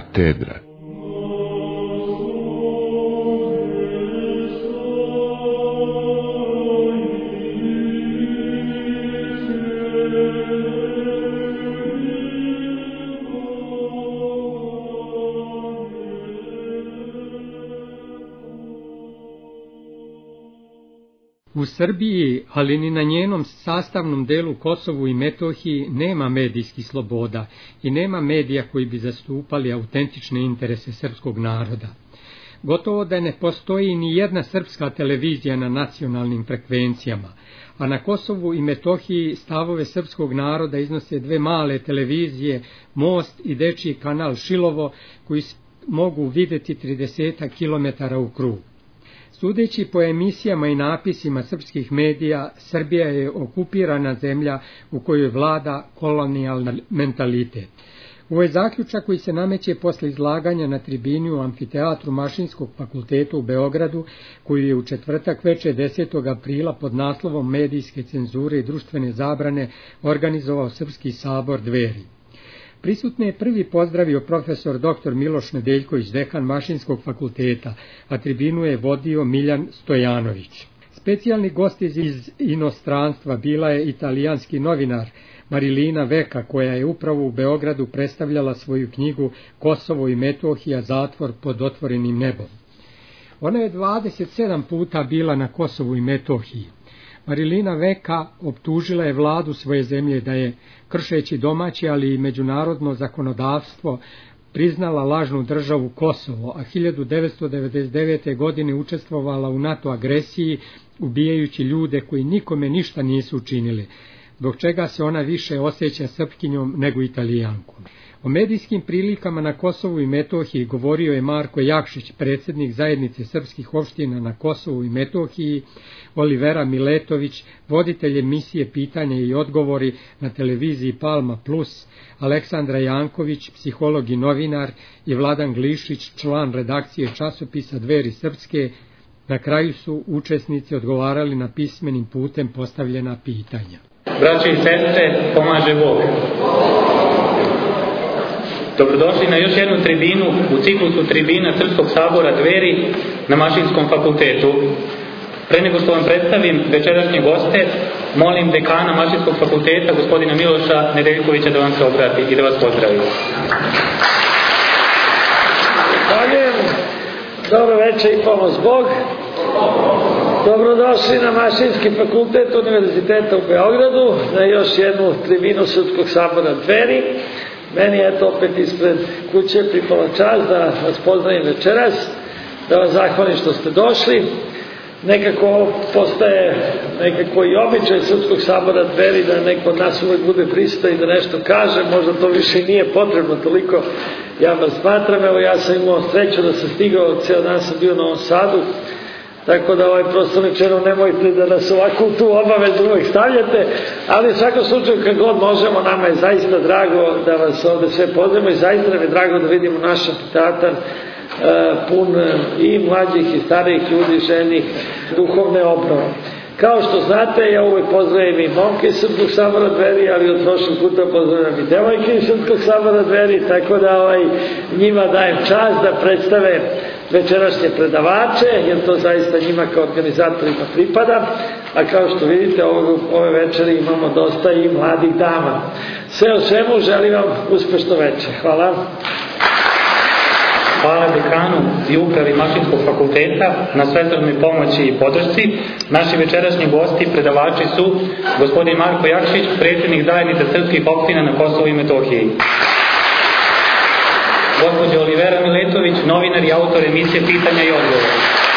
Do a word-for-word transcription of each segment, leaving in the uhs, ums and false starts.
katedra. U Srbiji, ali ni na njenom sastavnom delu Kosovu i Metohiji, nema medijskih sloboda i nema medija koji bi zastupali autentične interese srpskog naroda. Gotovo da ne postoji ni jedna srpska televizija na nacionalnim frekvencijama, a na Kosovu i Metohiji stavove srpskog naroda iznose dve male televizije, Most i dečiji kanal Šilovo, koji mogu videti trideset kilometara u krug. Sudeći po emisijama i napisima srpskih medija, Srbija je okupirana zemlja u kojoj vlada kolonijalni mentalitet. Ovo je zaključak koji se nameće posle izlaganja na tribini u amfiteatru Mašinskog fakulteta u Beogradu, koji je u četvrtak veče desetog aprila pod naslovom Medijske cenzure i društvene zabrane organizovao Srpski sabor Dveri. Prisutne je prvi pozdravio profesor doktor Miloš Nedeljković, dekan Mašinskog fakulteta, a tribinu je vodio Miljan Stojanović. Specijalni gost iz inostranstva bila je italijanski novinar Marilina Veka, koja je upravo u Beogradu predstavljala svoju knjigu Kosovo i Metohija, zatvor pod otvorenim nebom. Ona je dvadeset sedam puta bila na Kosovu i Metohiji. Marilina Veka optužila je vladu svoje zemlje da je, kršeći domaće, ali i međunarodno zakonodavstvo, priznala lažnu državu Kosovo, a hiljadu devetsto devedeset devete. godine učestvovala u NATO agresiji, ubijajući ljude koji nikome ništa nisu učinili, zbog čega se ona više osjeća Srpkinjom nego Italijankom. O medijskim prilikama na Kosovu i Metohiji govorio je Marko Jakšić, predsjednik zajednice srpskih opština na Kosovu i Metohiji, Olivera Miletović, voditelj emisije Pitanja i odgovori na televiziji Palma Plus, Aleksandra Janković, psiholog i novinar, i Vladan Glišić, član redakcije časopisa Dveri Srpske. Na kraju su učesnici odgovarali na pismenim putem postavljena pitanja. Braće i sestre, pomaže Bog. Dobrodošli na još jednu tribinu u ciklusu tribina Srpskog sabora Dveri na Mašinskom fakultetu. Pre nego što vam predstavim večerašnje goste, molim dekana Mašinskog fakulteta, gospodina Miloša Nedeljkovića, da vam se obrati i da vas pozdravi. Zahvaljujem. Dobro večer i pomoć Bog. Dobrodošli na Mašinski fakultet Univerziteta u Beogradu, na još jednu tribinu Srpskog sabora Dveri. Meni je to opet ispred kuće pripala čast da vas pozdravim večeras, da vas zahvalim što ste došli. Nekako postaje nekako i običaj Srpskog sabora Dveri da neko od nas uvek bude prisutan i da nešto kaže, možda to više i nije potrebno toliko, ja vas smatram. Evo, ja sam imao sreću da sam stigao, ceo dan sam bio u Novom Sadu, tako da ovaj prostorničeno nemojte da nas ovako tu obavezno uvijek stavljate, ali u svakom slučaju kad god možemo, nama je zaista drago da vas ovde sve pozdravimo i zaista nam je drago da vidimo naš amfiteatar pun i mlađih i starijih ljudi, ženih, duhovne obnove. Kao što znate, ja uvijek pozdravim i momke iz Srpskog sabora Dveri, ali od prošlog puta pozdravim i devojke iz Srpskog sabora Dveri, tako da ovaj, njima dajem čast da predstave večerašnje predavače, jer to zaista njima kao organizatorima pripada, a kao što vidite ove, ove večeri imamo dosta i mladih dama. Sve o svemu, želim vam uspešno večer. Hvala. Hvala dekanu i upravi Mašinskog fakulteta na svetovnoj pomoći i podršci. Naši večerašnji gosti, predavači su gospodin Marko Jakšić, predsjednik zajednice srpskih opština na Kosovu i Metohiji. Gospođa Olivera Miletović, novinar i autor emisije Pitanja i odgovora.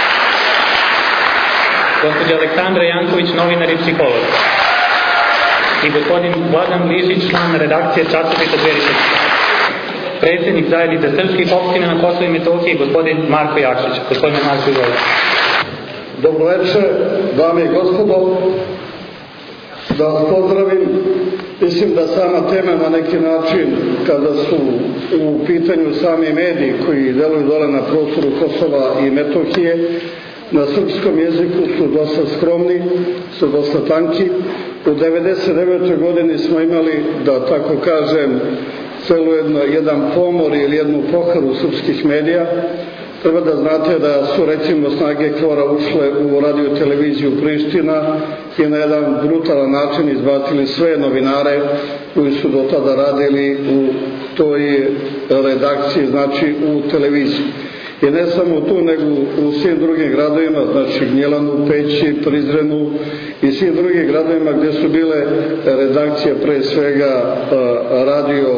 Gospođa Aleksandra Janković, novinar i psiholog. I gospodin Vladan Glišić, član redakcije časopisa Dveri Srpske. Predsjednik zajednice srpskih opština na Kosovu i Metohiji, gospodin Marko Jakšić. Gospodine Marko, izvolite. Dobro večer, dame i gospodo. Da vas pozdravim. Mislim da sama tema na neki način, kada su u pitanju sami mediji koji deluju dole na prostoru Kosova i Metohije, na srpskom jeziku su dosta skromni, su dosta tanki. U devedeset devetoj godini smo imali, da tako kažem, celu jedan pomor ili jednu poharu srpskih medija. Treba da znate da su recimo snage KFOR-a ušle u radio televiziju Priština i na jedan brutalan način izbacili sve novinare koji su do tada radili u toj redakciji, znači u televiziji. I ne samo tu, nego u svim drugim gradovima, znači Gnjilanu, Peći, Prizrenu i svim drugim gradovima gdje su bile redakcije, pre svega radio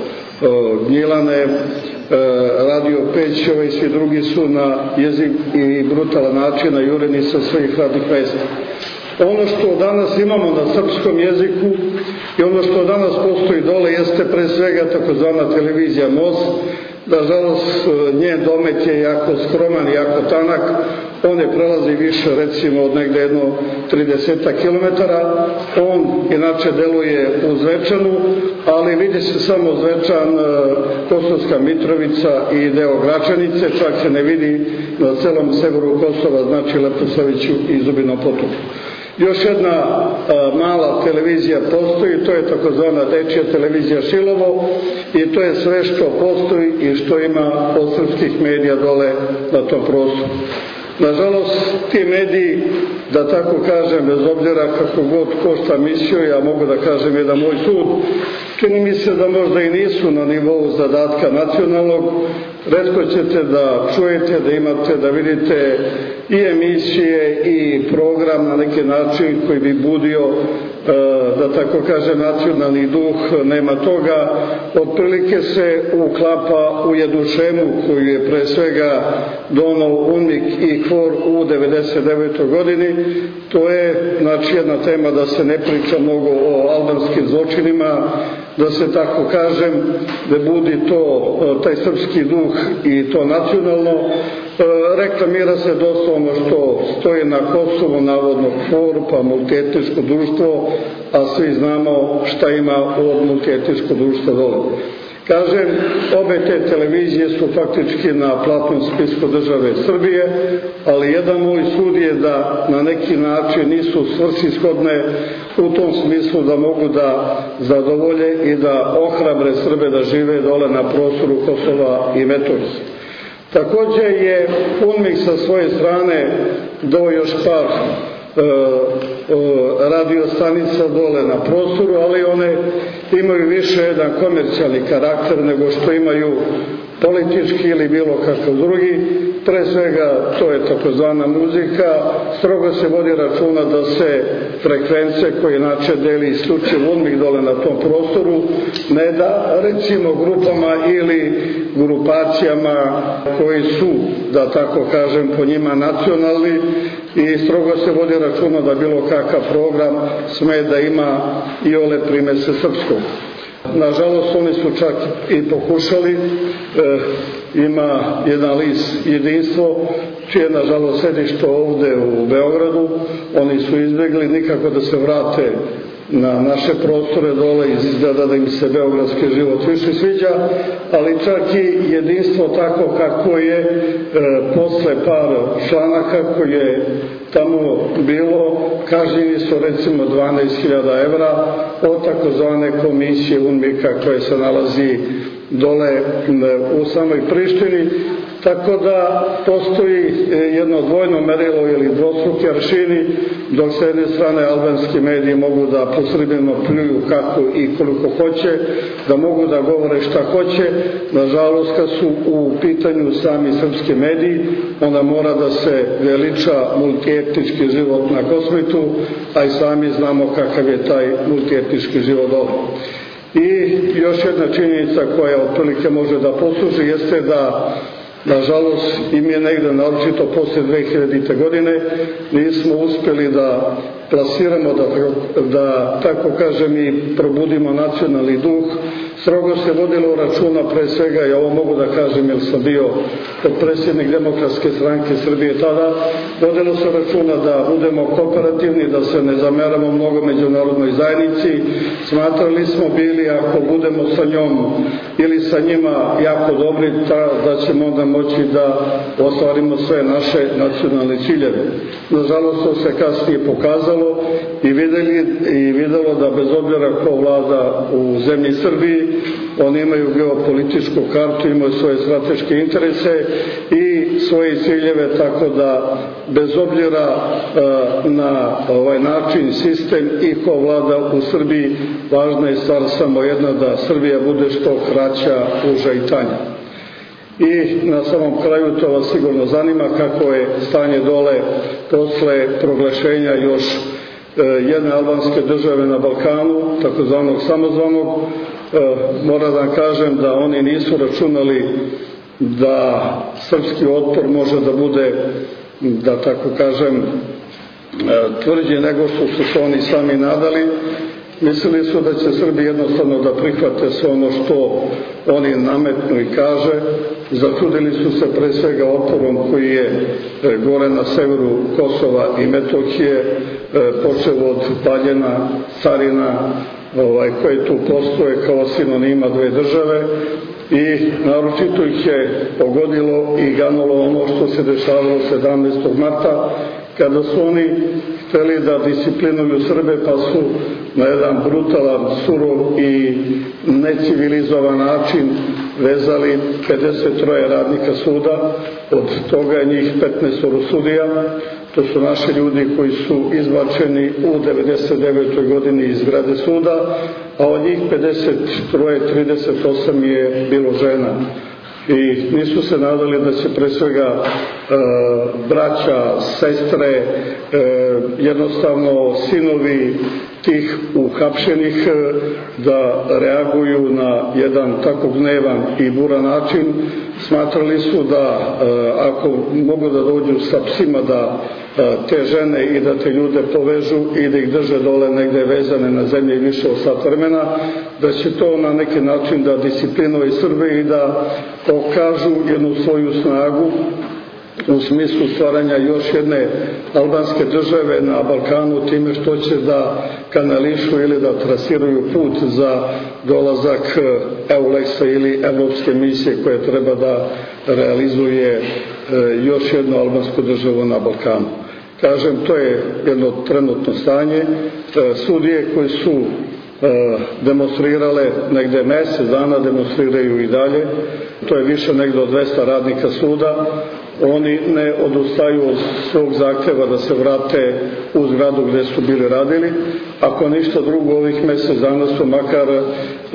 Gnjilane, radio Pećova i svi drugi su na jezik i brutalan način najureni sa svojih radnih mesta. Ono što danas imamo na srpskom jeziku i ono što danas postoji dole jeste pre svega takozvana televizija Most. Nažalost, njen domet je jako skroman i jako tanak. On ne prelazi više, recimo, od negde jedno trideset kilometara. On inače deluje u Zvečanu, ali vidi se samo Zvečan, Kosovska Mitrovica i deo Gračanice, čak se ne vidi na celom severu Kosova, znači Leposaviću i Zubinom Potoku. Još jedna a, mala televizija postoji, to je takozvana dečija televizija Šilovo i to je sve što postoji i što ima od srpskih medija dole na tom prostoru. Nažalost, ti mediji, da tako kažem, bez obzira kako god košta misiju, ja mogu da kažem jedan moj sud, čini mi se da možda i nisu na nivou zadatka nacionalnog. Retko ćete da čujete, da imate, da vidite i emisije i program na neki način koji bi budio, da tako kažem, nacionalni duh. Nema toga. Otprilike se uklapa u jednu šemu koju je pre svega donao UNMIK i KFOR u devedeset devetoj godini. To je, znači, jedna tema da se ne priča mnogo o albanskim zločinima, da se tako kažem, da budi to, taj srpski duh i to nacionalno. Reklamira se dosta ono što stoji na Kosovu, navodno KFOR, pa multietničko društvo, a svi znamo šta ima od multietničko društva dole. Kažem, obe te televizije su faktički na platnom spisku države Srbije, ali jedan moj sud je da na neki način nisu svrsishodne u tom smislu da mogu da zadovolje i da ohrabre Srbe da žive dole na prostoru Kosova i Metohije. Također je UNMIK sa svoje strane dao još par e, e, radio stanica dole na prostoru, ali one imaju više jedan komercijalni karakter nego što imaju politički ili bilo kakav drugi. Pre svega to je takozvana muzika, strogo se vodi računa da se frekvence koje inače deli isključivo UNMIK dole na tom prostoru ne da recimo grupama ili grupacijama koji su, da tako kažem, po njima nacionalni, i strogo se vodi računa da bilo kakav program sme da ima i ole primese srpskog. Nažalost, oni su čak i pokušali, e, ima jedan list Jedinstvo, čije nažalost sedište ovde u Beogradu, oni su izbjegli nikako da se vrate na naše prostore dole, izgleda da im se beogradski život više sviđa, ali čak i Jedinstvo tako kako je e, posle par članaka koje je tamo bilo, kažnjeni su recimo dvanaest hiljada evra od takozvane komisije UNMIK-a koje se nalazi dole u samoj Prištini, tako da postoji jedno dvojno merilo ili dvostruki aršini, dok s jedne strane albanski mediji mogu da po Srbima pljuju kako i koliko hoće, da mogu da govore šta hoće. Nažalost, kad su u pitanju sami srpski mediji, onda mora da se veliča multietnički život na Kosmetu, a i sami znamo kakav je taj multietnički život ovdje. I još jedna činjenica koja otprilike može da posluži jeste da nažalost im je negde naročito posle dve hiljadite godine nismo uspjeli da plasiramo, da, da tako kažem i probudimo nacionalni duh. Strogo se vodilo računa pre svega, ja ovo mogu da kažem jer sam bio predsjednik Demokratske stranke Srbije tada, vodilo se računa da budemo kooperativni, da se ne zameramo mnogo međunarodnoj zajednici. Smatrali smo bili ako budemo sa njom ili sa njima jako dobri, ta, da ćemo onda moći da ostvarimo sve naše nacionalne ciljeve. Nažalost, to se kasnije pokazalo i videli i videlo da bez obzira ko vlada u zemlji Srbiji, oni imaju geopolitičku kartu, imaju svoje strateške interese i svoje ciljeve, tako da bez obzira na ovaj način, sistem i ko vlada u Srbiji, važna je stvar samo jedna, da Srbija bude što kraća, uža i tanja. I na samom kraju, to vas sigurno zanima, kako je stanje dole posle proglašenja još jedne albanske države na Balkanu, takozvanog samozvanog. Moram da kažem da oni nisu računali da srpski otpor može da bude, da tako kažem, tvrđi nego što su se oni sami nadali. Mislili su da će Srbi jednostavno da prihvate sve ono što oni nametnu i kaže. Začudili su se pre svega otporom koji je gore na severu Kosova i Metohije, počeo od paljena, carina, ovaj, koje tu postoje kao sinonima dve države, i naročito ih je pogodilo i ganulo ono što se dešavalo sedamnaestog marta, kada su oni hteli da disciplinuju Srbe, pa su na jedan brutalan, surov i necivilizovan način vezali pedeset tri radnika suda, od toga je njih petnaest sudija. To su naši ljudi koji su izbačeni u devedeset devetoj godini iz zgrade suda, a od njih pedeset tri, trideset osam je bilo žena. I nisu se nadali da će pre svega e, braća, sestre, e, jednostavno sinovi tih uhapšenih da reaguju na jedan tako gnevan i buran način. Smatrali su da e, ako mogu da dođu sa psima da e, te žene i da te ljude povežu i da ih drže dole negde vezane na zemlji više od sat vremena, da će to na neki način da disciplinuje Srbe i da pokažu jednu svoju snagu u smislu stvaranja još jedne albanske države na Balkanu, time što će da kanališu ili da trasiraju put za dolazak EULEX-a ili evropske misije koje treba da realizuje još jednu albansku državu na Balkanu. Kažem, to je jedno trenutno stanje. Sudije koji su demonstrirale negde mesec dana, demonstriraju i dalje. To je više negde od dvesta radnika suda. Oni ne odustaju od svog zahteva da se vrate u zgradu gde su bili radili. Ako ništa drugo, ovih mesec dana su makar e,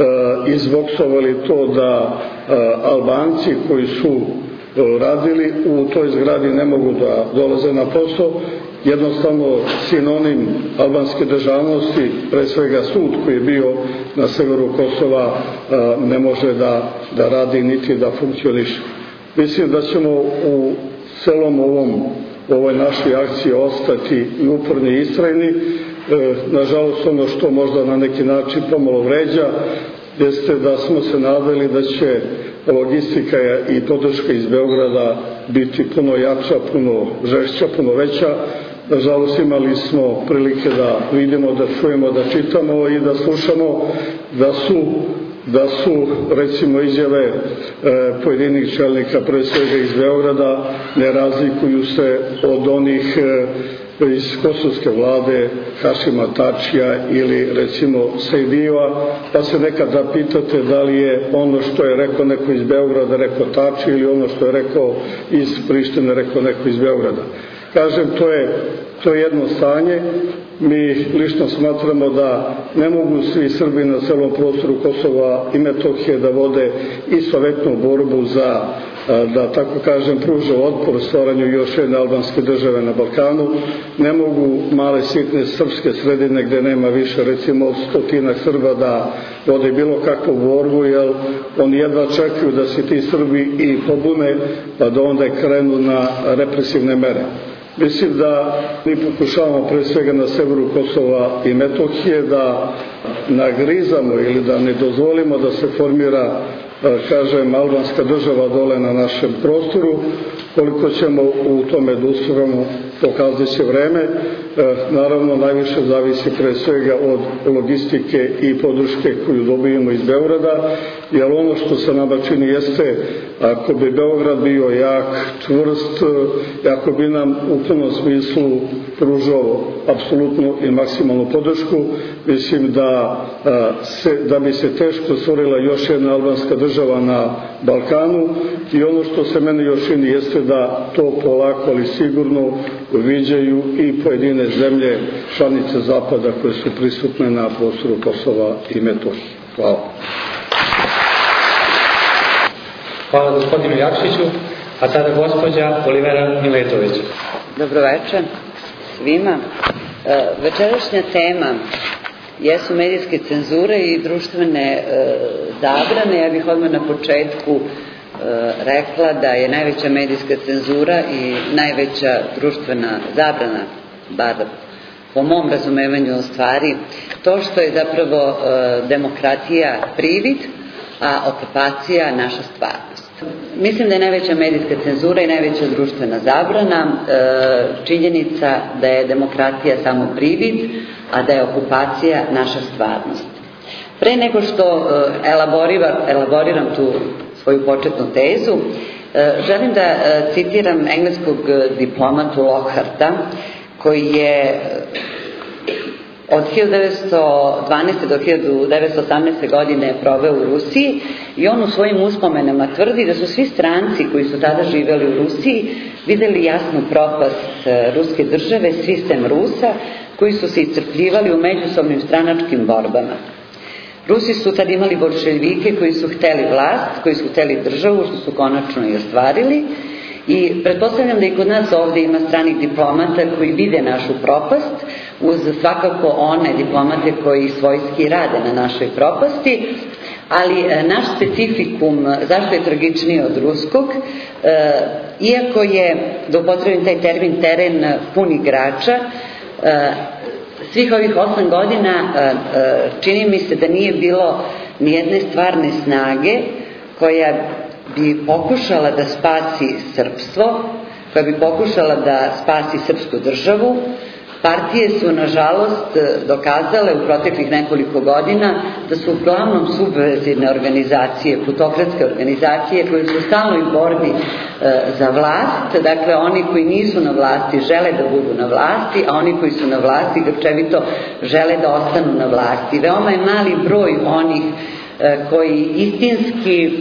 izvoksovali to da e, Albanci koji su e, radili u toj zgradi ne mogu da dolaze na posao. Jednostavno sinonim albanske državnosti, pre svega sud koji je bio na severu Kosova, e, ne može da, da radi niti da funkcioniše. Mislim da ćemo u celom ovom, ovoj našoj akciji ostati i uporni i istrajni. E, nažalost, ono što možda na neki način pomalo vređa jeste da smo se nadali da će logistika i podrška iz Beograda biti puno jača, puno žešća, puno veća. Nažalost, imali smo prilike da vidimo, da čujemo, da čitamo i da slušamo da su da su, recimo, izjave e, pojedinih čelnika, pre svega iz Beograda, ne razlikuju se od onih e, iz kosovske vlade, Hašima Tačija ili, recimo, Sejdijeva, pa se nekad da pitate da li je ono što je rekao neko iz Beograda rekao Tači ili ono što je rekao iz Prištine rekao neko iz Beograda. Kažem, to je, to je jedno stanje. Mi lično smatramo da ne mogu svi Srbi na celom prostoru Kosova i Metohije da vode i sovjetnu borbu za, da tako kažem, pruže otpor stvaranju još jedne albanske države na Balkanu. Ne mogu male sitne srpske sredine gde nema više, recimo, od stotinak Srba da vode bilo kakvu borbu, jer oni jedva čekaju da se ti Srbi i pobune, pa da onda krenu na represivne mere. Mislim da mi pokušavamo pre svega na severu Kosova i Metohije da nagrizamo ili da ne dozvolimo da se formira, kažem, albanska država dole na našem prostoru. Koliko ćemo u tome da uspevamo, pokazat će vreme. Naravno, najviše zavisi pre svega od logistike i podrške koju dobijemo iz Beograda, jer ono što se nama čini jeste ako bi Beograd bio jak, čvrst, ako bi nam u punom smislu pružao apsolutnu i maksimalnu podršku, mislim da, se, da bi se teško stvorila još jedna albanska država na Balkanu i ono što se meni još čini jeste da to polako ali sigurno viđaju i pojedine zemlje članice Zapada koje su prisutne na prostoru Kosova i Metohije. Hvala. Hvala gospodinu Jakšiću, a sada gospođa Olivera Miletović. Dobroveče svima. Večerašnja tema jesu medijske cenzure i društvene zabrane. Ja bih odmah na početku rekla da je najveća medijska cenzura i najveća društvena zabrana, bar po mom razumevanju stvari, to što je zapravo demokratija privid, a okupacija naša stvarnost. Mislim da je najveća medijska cenzura i najveća društvena zabrana činjenica da je demokratija samo privid, a da je okupacija naša stvarnost. Pre nego što elaboriram tu svoju početnu tezu, želim da citiram engleskog diplomatu Lockharta, koji je od hiljadu devetsto dvanaeste. do hiljadu devetsto osamnaeste. godine proveo u Rusiji i on u svojim uspomenama tvrdi da su svi stranci koji su tada živeli u Rusiji videli jasnu propast ruske države, sistem Rusa, koji su se iscrpljivali u međusobnim stranačkim borbama. Rusi su tad imali bolševike koji su hteli vlast, koji su hteli državu, što su konačno i ostvarili. I pretpostavljam da i kod nas ovde ima stranih diplomata koji vide našu propast, uz svakako one diplomate koji svojski rade na našoj propasti, ali naš specifikum, zašto je tragičniji od ruskog, iako je, da upotrebim taj termin, teren pun igrača, svih ovih osam godina čini mi se da nije bilo nijedne stvarne snage koja bi pokušala da spasi srpstvo, koja bi pokušala da spasi srpsku državu. Partije su, nažalost, dokazale u proteklih nekoliko godina da su uglavnom subverzivne organizacije, plutokratske organizacije koje su u stalnoj borbi za vlast. Dakle, oni koji nisu na vlasti žele da budu na vlasti, a oni koji su na vlasti grčevito žele da ostanu na vlasti. Veoma je mali broj onih koji istinski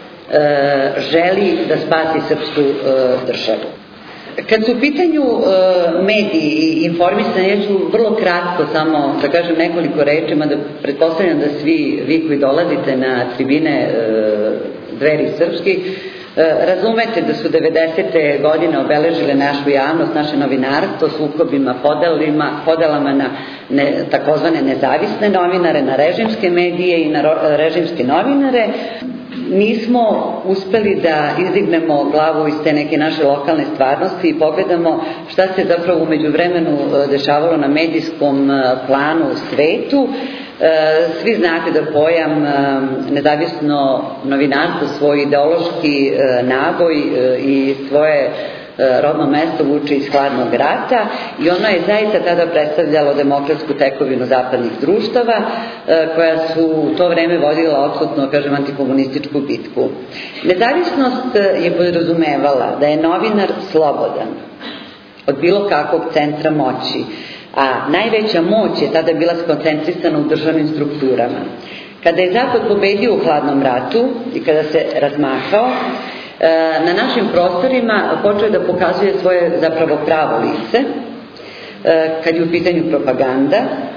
želi da spasi srpsku državu. Kad su u pitanju mediji i informisanje, ja ću vrlo kratko samo da kažem nekoliko reči, mada pretpostavljam da svi vi koji dolazite na tribine Dveri srpski razumete da su devedesete godine obeležile našu javnost, naše novinarstvo, sukobima, podelama na ne, takozvane nezavisne novinare, na režimske medije i na režimske novinare. Nismo uspeli da izdignemo glavu iz te neke naše lokalne stvarnosti i pogledamo šta se zapravo umeđu vremenu dešavalo na medijskom planu u svetu. Svi znate da pojam nezavisno novinarstvo svoj ideološki naboj i svoje rodno mesto vuče iz hladnog rata i ono je zaista tada predstavljalo demokratsku tekovinu zapadnih društava koja su u to vreme vodila apsolutno, kažem, antikomunističku bitku. Nezavisnost je podrazumevala da je novinar slobodan od bilo kakvog centra moći, a najveća moć je tada bila skoncentrisana u državnim strukturama. Kada je Zapad pobedio u hladnom ratu i kada se razmahao, na našim prostorima počeo je da pokazuje svoje zapravo pravo lice, kad je u pitanju propaganda,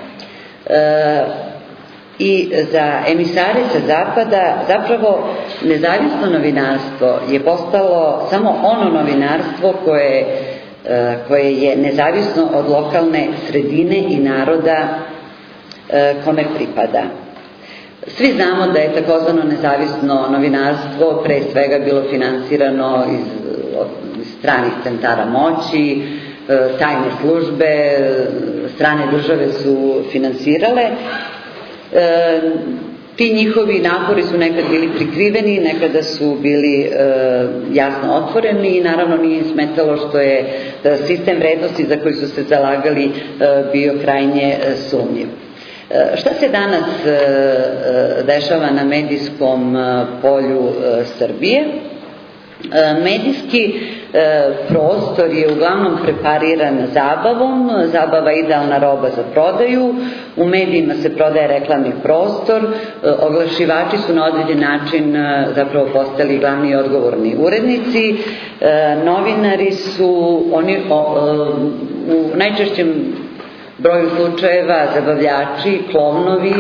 i za emisare sa Zapada zapravo nezavisno novinarstvo je postalo samo ono novinarstvo koje, koje je nezavisno od lokalne sredine i naroda kome pripada. Svi znamo da je takozvano nezavisno novinarstvo pre svega bilo finansirano iz, iz stranih centara moći, tajne službe, strane države su finansirale. E, ti njihovi napori su nekad bili prikriveni, nekada su bili e, jasno otvoreni i naravno nije im smetalo što je sistem vrednosti za koji su se zalagali e, bio krajnje e, sumnjiv. Šta se danas dešava na medijskom polju Srbije? Medijski prostor je uglavnom prepariran zabavom, zabava idealna roba za prodaju, u medijima se prodaje reklamni prostor, oglašivači su na određen način zapravo postali glavni i odgovorni urednici, novinari su oni u najčešćem broju slučajeva zabavljači, klovnovi,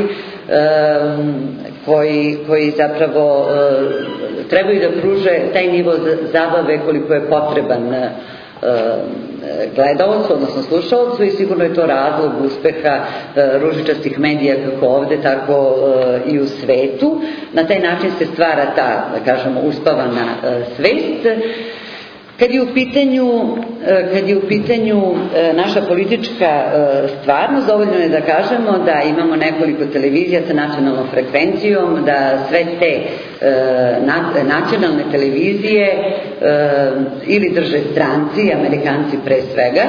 koji, koji zapravo trebaju da pruže taj nivo zabave koliko je potreban gledalcu, odnosno slušalcu, i sigurno je to razlog uspeha ružičastih medija kako ovde, tako i u svetu. Na taj način se stvara ta, da kažemo, uspavana svest. Kad je u pitanju, kad je u pitanju naša politička stvarnost, dovoljno je da kažemo da imamo nekoliko televizija sa nacionalnom frekvencijom, da sve te nacionalne televizije ili drže stranci, Amerikanci pre svega,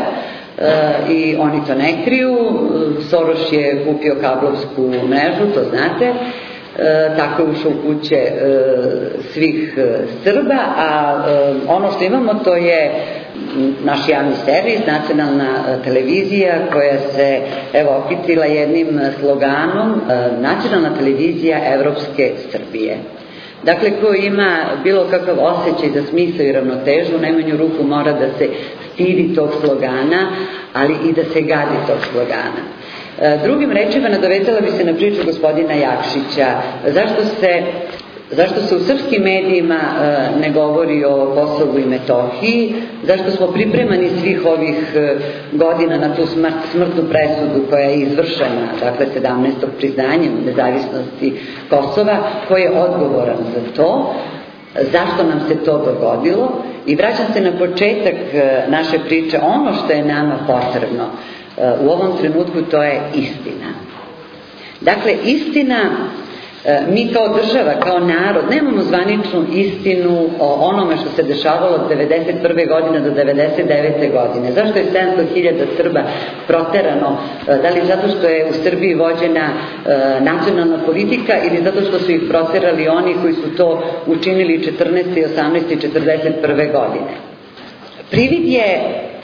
i oni to ne kriju. Soros je kupio kablovsku mrežu, to znate, tako je ušao u kuće svih Srba, a ono što imamo to je naš javni servis, nacionalna televizija koja se evo okitila jednim sloganom nacionalna televizija Evropske Srbije. Dakle, ko ima bilo kakav osjećaj za smisao i ravnotežu, u najmanju ruku mora da se stidi tog slogana, ali i da se gadi tog slogana. Drugim rečima, nadovezala bi se na priču gospodina Jakšića. Zašto se, zašto se u srpskim medijima ne govori o Kosovu i Metohiji? Zašto smo pripremani svih ovih godina na tu smrt, smrtnu presudu koja je izvršena, dakle sedamnaestog priznanjem nezavisnosti Kosova, ko je odgovoran za to? Zašto nam se to dogodilo? I vraćam se na početak naše priče, ono što je nama potrebno u ovom trenutku, to je istina. Dakle, istina, mi kao država, kao narod, nemamo zvaničnu istinu o onome što se dešavalo od devedeset prve godine do devedeset devete godine. Zašto je sedamsto hiljada Srba proterano? Da li zato što je u Srbiji vođena nacionalna politika ili zato što su ih proterali oni koji su to učinili četrnaeste, osamnaeste i četrdeset prve godine? Privid je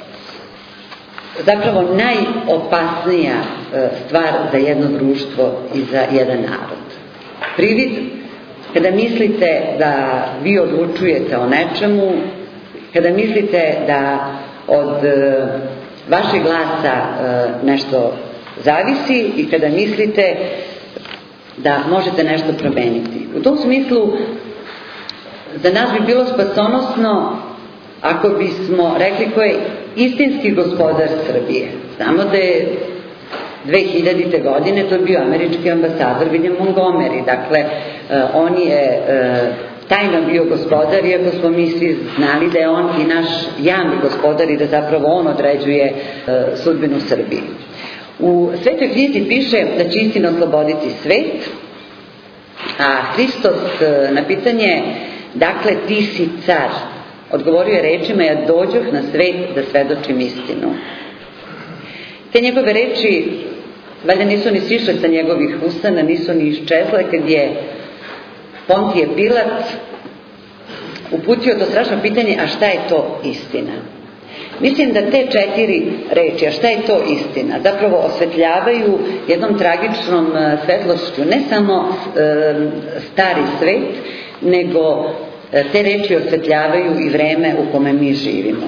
zapravo najopasnija stvar za jedno društvo i za jedan narod. Privid, kada mislite da vi odlučujete o nečemu, kada mislite da od vašeg glasa nešto zavisi i kada mislite da možete nešto promeniti. U tom smislu, za nas bi bilo spasonosno ako bismo rekli ko je istinski gospodar Srbije. Znamo da je dve hiljadite godine to bio američki ambasador William Montgomery. Dakle, on je tajno bio gospodar, iako smo mi svi znali da je on i naš javni gospodar i da zapravo on određuje sudbinu Srbije. U Svetoj knjizi piše da će istina osloboditi svet, a Hristos na pitanje dakle ti si car odgovorio je rečima: ja dođoh na svet da svedočim istinu. Te njegove reči valjda nisu ni sišle sa njegovih usana, nisu ni iščezle kad je Pontije Pilat uputio to strašno pitanje: a šta je to istina? Mislim da te četiri reči, a šta je to istina, zapravo osvetljavaju jednom tragičnom svetlošću ne samo stari svet, nego te reči osvetljavaju i vreme u kome mi živimo.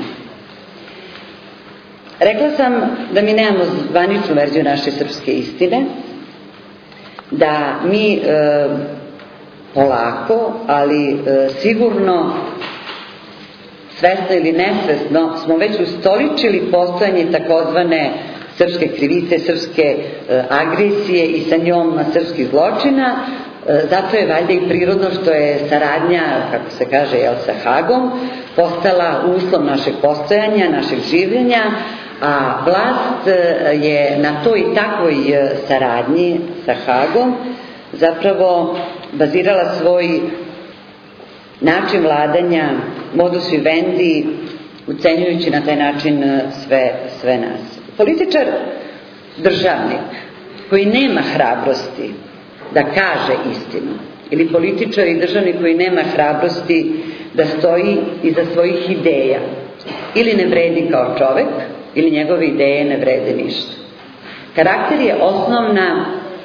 Rekla sam da mi nemamo zvaničnu verziju naše srpske istine, da mi e, polako, ali e, sigurno, svesno ili nesvesno, smo već ustoličili postojanje takozvane srpske krivice, srpske e, agresije i sa njom srpskih zločina. E, zato je valjda i prirodno što je saradnja, kako se kaže, jel, sa Hagom postala uslov našeg postojanja, našeg življenja, a vlast je na toj i takvoj saradnji sa Hagom zapravo bazirala svoj način vladanja, modus vivendi, ucenjujući na taj način sve, sve nas. Političar, državnik, koji nema hrabrosti da kaže istinu, ili političar i državnik koji nema hrabrosti da stoji iza svojih ideja. Ili ne vredi kao čovek, ili njegove ideje ne vrede ništa. Karakter je osnovna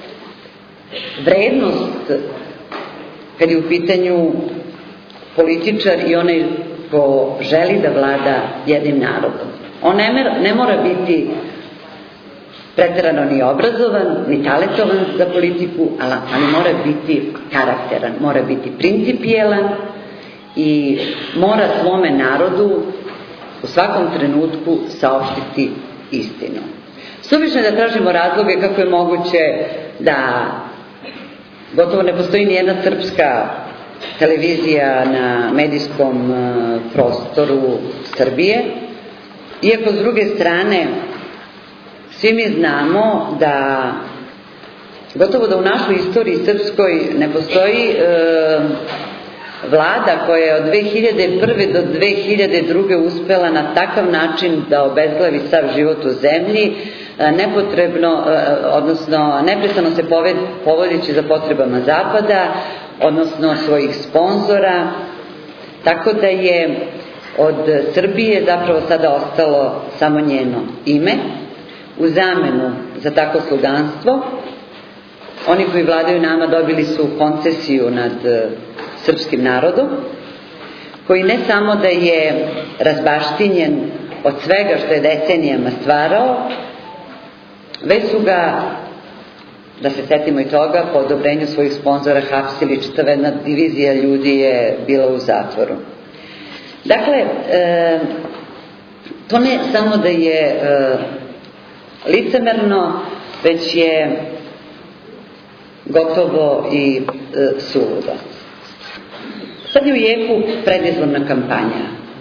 vrednost kad je u pitanju političar i onaj ko želi da vlada jednim narodom. On ne, ne mora biti preterano ni obrazovan, ni talentovan za politiku, ali, ali mora biti karakteran, mora biti principijelan i mora svome narodu u svakom trenutku saopštiti istinu. Suvišno je da tražimo razloge kako je moguće da gotovo ne postoji ni jedna srpska televizija na medijskom prostoru Srbije, iako s druge strane svi mi znamo da gotovo da u našoj istoriji srpskoj ne postoji e, vlada koja je od dve hiljade prve do dve hiljade druge uspela na takav način da obezglavi sav život u zemlji, nepotrebno, odnosno neprestano se povodići za potrebama Zapada, odnosno svojih sponzora, tako da je od Srbije zapravo sada ostalo samo njeno ime. U zamenu za takvo sluganstvo, oni koji vladaju nama dobili su koncesiju nad srpskim narodom, koji ne samo da je razbaštinjen od svega što je decenijama stvarao, već su ga, da se setimo i toga, po odobrenju svojih sponzora hapsili, čitava jedna divizija ljudi je bila u zatvoru. Dakle, e, to ne samo da je e, licemerno, već je gotovo i e, suludo. Sad je u jeku predizborna kampanja.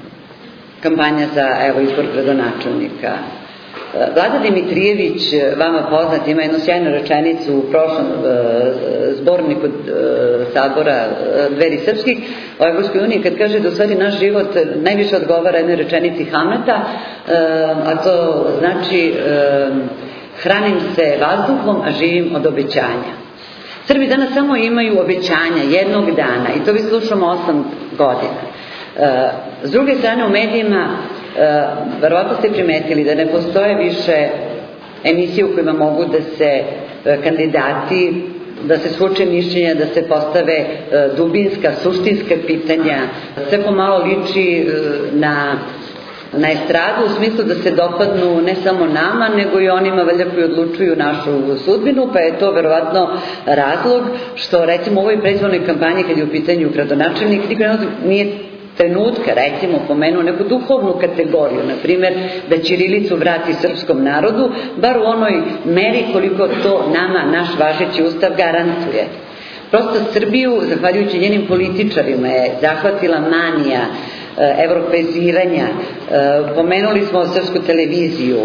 Kampanja za, evo, izbor gradonačelnika. Vlada Dimitrijević, vama poznat, ima jednu sjajnu rečenicu u prošlom e, zborniku e, sabora e, Dveri srpskih o Evropskoj uniji, kad kaže da u stvari naš život najviše odgovara jednoj rečenici Hamleta, e, a to znači e, hranim se vazduhom, a živim od obećanja. Srbi danas samo imaju obećanja jednog dana i to vi slušamo osam godina. E, s druge strane u medijima e, verovatno ste primetili da ne postoje više emisije u kojima mogu da se e, kandidati, da se suoče mišljenja, da se postave e, dubinska, suštinska pitanja. Sve pomalo liči e, na na estradu u smislu da se dopadnu ne samo nama, nego i onima valjda koji odlučuju našu sudbinu, pa je to verovatno razlog što recimo u ovoj predizbornoj kampanji kad je u pitanju gradonačelnik niko nije trenutka, recimo, pomenuo neku duhovnu kategoriju, na primjer, da ćirilicu vrati srpskom narodu, bar u onoj meri koliko to nama naš važeći ustav garantuje. Prosto Srbiju, zahvaljujući njenim političarima, je zahvatila manija evropeiziranja. Pomenuli smo srpsku televiziju,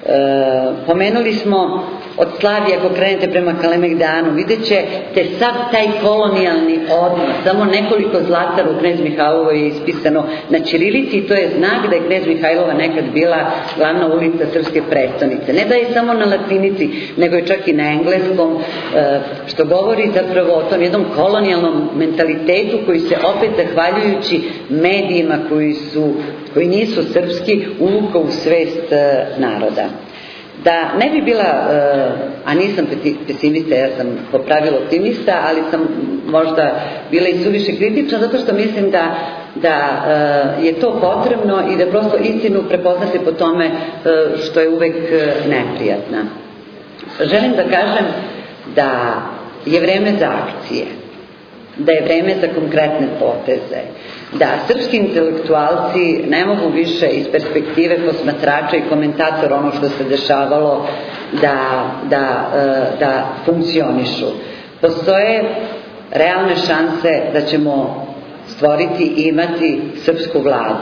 pomenuli smo od Slavije, ako krenete prema Kalemegdanu, vidjet ćete sav taj kolonijalni odnos, samo nekoliko zlatara u Knez Mihajlovoj je ispisano na ćirilici i to je znak da je Knez Mihajlova nekad bila glavna ulica srpske prestonice. Ne da je samo na latinici, nego je čak i na engleskom, što govori zapravo o tom jednom kolonijalnom mentalitetu koji se opet zahvaljujući medijima koji, su, koji nisu srpski uvukao u svest naroda. Da ne bi bila, a nisam pesimista, ja sam po pravilu optimista, ali sam možda bila i suviše kritična, zato što mislim da, da je to potrebno i da prosto istinu prepoznate po tome što je uvek neprijatna. Želim da kažem da je vreme za akcije, da je vreme za konkretne poteze, da srpski intelektualci ne mogu više iz perspektive posmatrača i komentatora ono što se dešavalo da, da, da funkcionišu. Postoje realne šanse da ćemo stvoriti i imati srpsku vladu.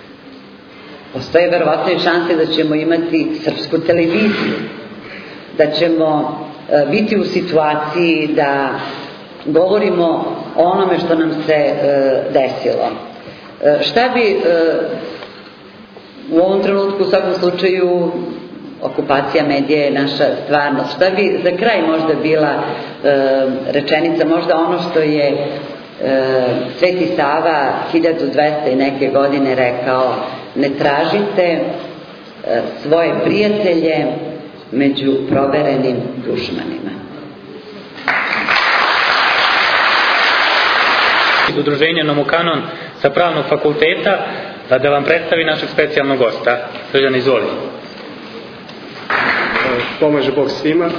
Postoje verovatno i šanse da ćemo imati srpsku televiziju, da ćemo biti u situaciji da govorimo o onome što nam se e, desilo. E, šta bi e, u ovom trenutku u svakom slučaju okupacija medija je naša stvarnost. Šta bi za kraj možda bila e, rečenica, možda ono što je Sveti Sava hiljadu dvesta i neke godine rekao: ne tražite svoje prijatelje među proverenim dušmanima. Udruženja Nomokanon sa Pravnog fakulteta da vam predstavi našeg specijalnog gosta. Srđan, izvoli. Pomaže Bog svima.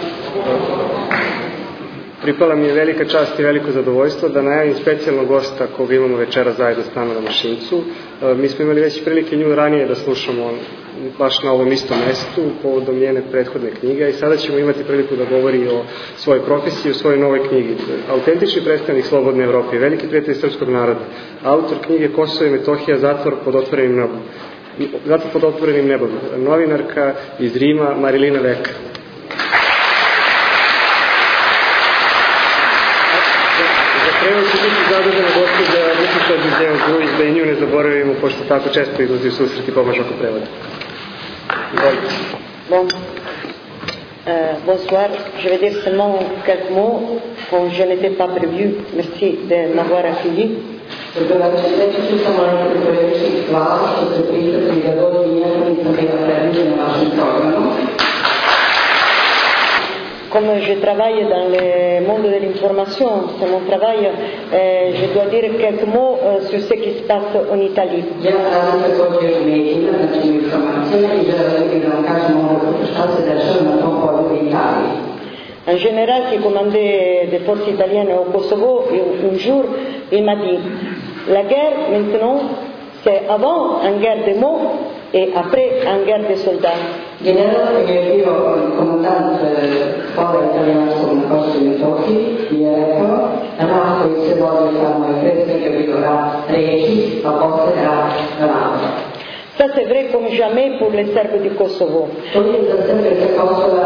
Pripala mi je velika čast i veliko zadovoljstvo da najavim specijalnog gosta koga imamo večera zajedno s nama na Mašincu. Mi smo imali već prilike nju ranije da slušamo baš na ovom istom mestu povodom njene prethodne knjige i sada ćemo imati priliku da govori o svojoj profesiji, o svojoj novoj knjigi. Autentični predstavnik Slobodne Evrope, veliki prijatelj srpskog naroda, autor knjige Kosovo i Metohija, zatvor pod otvorenim nebom. Zatvor pod otvorenim nebom. Novinarka iz Rima, Marilina Veka. Prvo će biti zadužena gospođa Vukica Đurđević, da i nju ne zaboravimo, pošto tako često izlazi u susret i pomaže oko prevoda. Bon. Euh, bonsoir, je vais dire seulement quelques mots, comme je n'étais pas prévu. Merci de m'avoir accueilli. Reći ću samo nekoliko reći hvala što ste prihvatili da dođe, iako nisam bila predviđena na vašem programu. Comme je travaille dans le monde de l'information, c'est mon travail, euh, je dois dire quelques mots euh, sur ce qui se passe en Italie. Ja radim također u medijima, znači u informacijama i želim da vam kažem ono šta se dešava na tom polju u Italiji. Un général qui commandait des forces italiennes au Kosovo, un jour, il m'a dit: la guerre maintenant, c'est avant une guerre de mots et après une guerre de soldats. General koji je bio komandant spola italijanskog na Kosovu i Metohiji je rekao: rat koji se vodi tamo je pre svega bio rat reči, a posle rat rada. Ça c'est vrai comme jamais pour les Serbes du Kosovo. To je za Srbe sa Kosova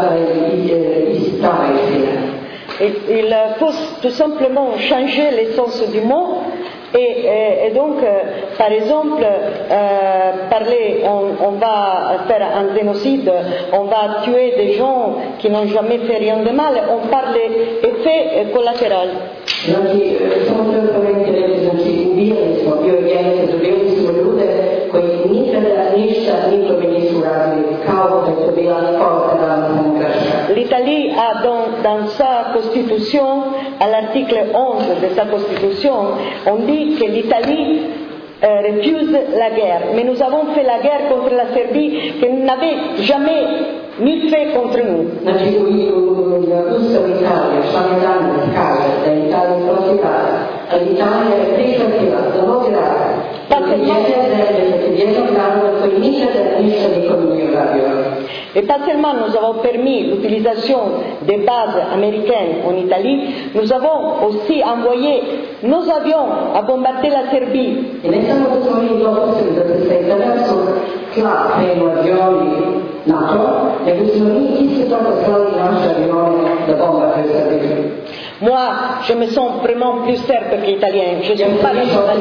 prava istina. Il faut tout simplement changer le sens du mot. Et, et, et donc, euh, par exemple, euh, parler, on, on va faire un génocide, on va tuer des gens qui n'ont jamais fait rien de mal, on parle effet collatéral. Znači, samo treba promeniti reći, znači, ubijali smo, biogenete, dobili smo ljude koji nikada ništa nikome nisu uradili, kao da je to bila kolateralna greška. L'Italie a dans, dans sa constitution, à l'article onze de sa constitution, on dit que l'Italie euh, refuse la guerre. Mais nous avons fait la guerre contre la Serbie que n'avait jamais ni fait contre nous. Znači, u Ustavu Italije, član jedanaest kaže da je Italija protiv rata, ali Italija je prihvatila da vodi rata. Protiv jedne zemlje, protiv jednog naroda koji nikada ništa nikom nije uradio. Et pas seulement nous avons permis l'utilisation des bases américaines en Italie, nous avons aussi envoyé nos avions à bombarder la Serbie. I ne samo da smo mi dopustili da se sa italijanskog tla krenu avioni NATO, nego smo mi isto tako slali naše avione da bombarduju Srbiju. Moi, je me sens vraiment plus serbe qu'italien. Je ne suis pas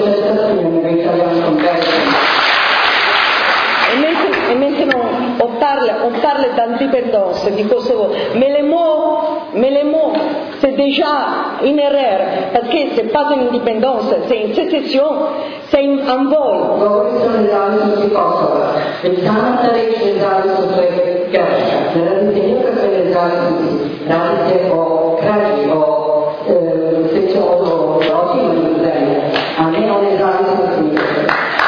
Et maintenant, et maintenant on parle, on parle d'indépendance du Kosovo, mais les mots, mais les mots, c'est déjà une erreur, parce que c'est pas une indépendance, c'est une sécession, c'est un vol. Govori se o nezavisnosti Kosova, već sama ta reč nezavisnost to je greška. Ne radite nikakve nezavisnosti, radite o krađi, o otimanju zemlje, a ne o nezavisnosti nikakve.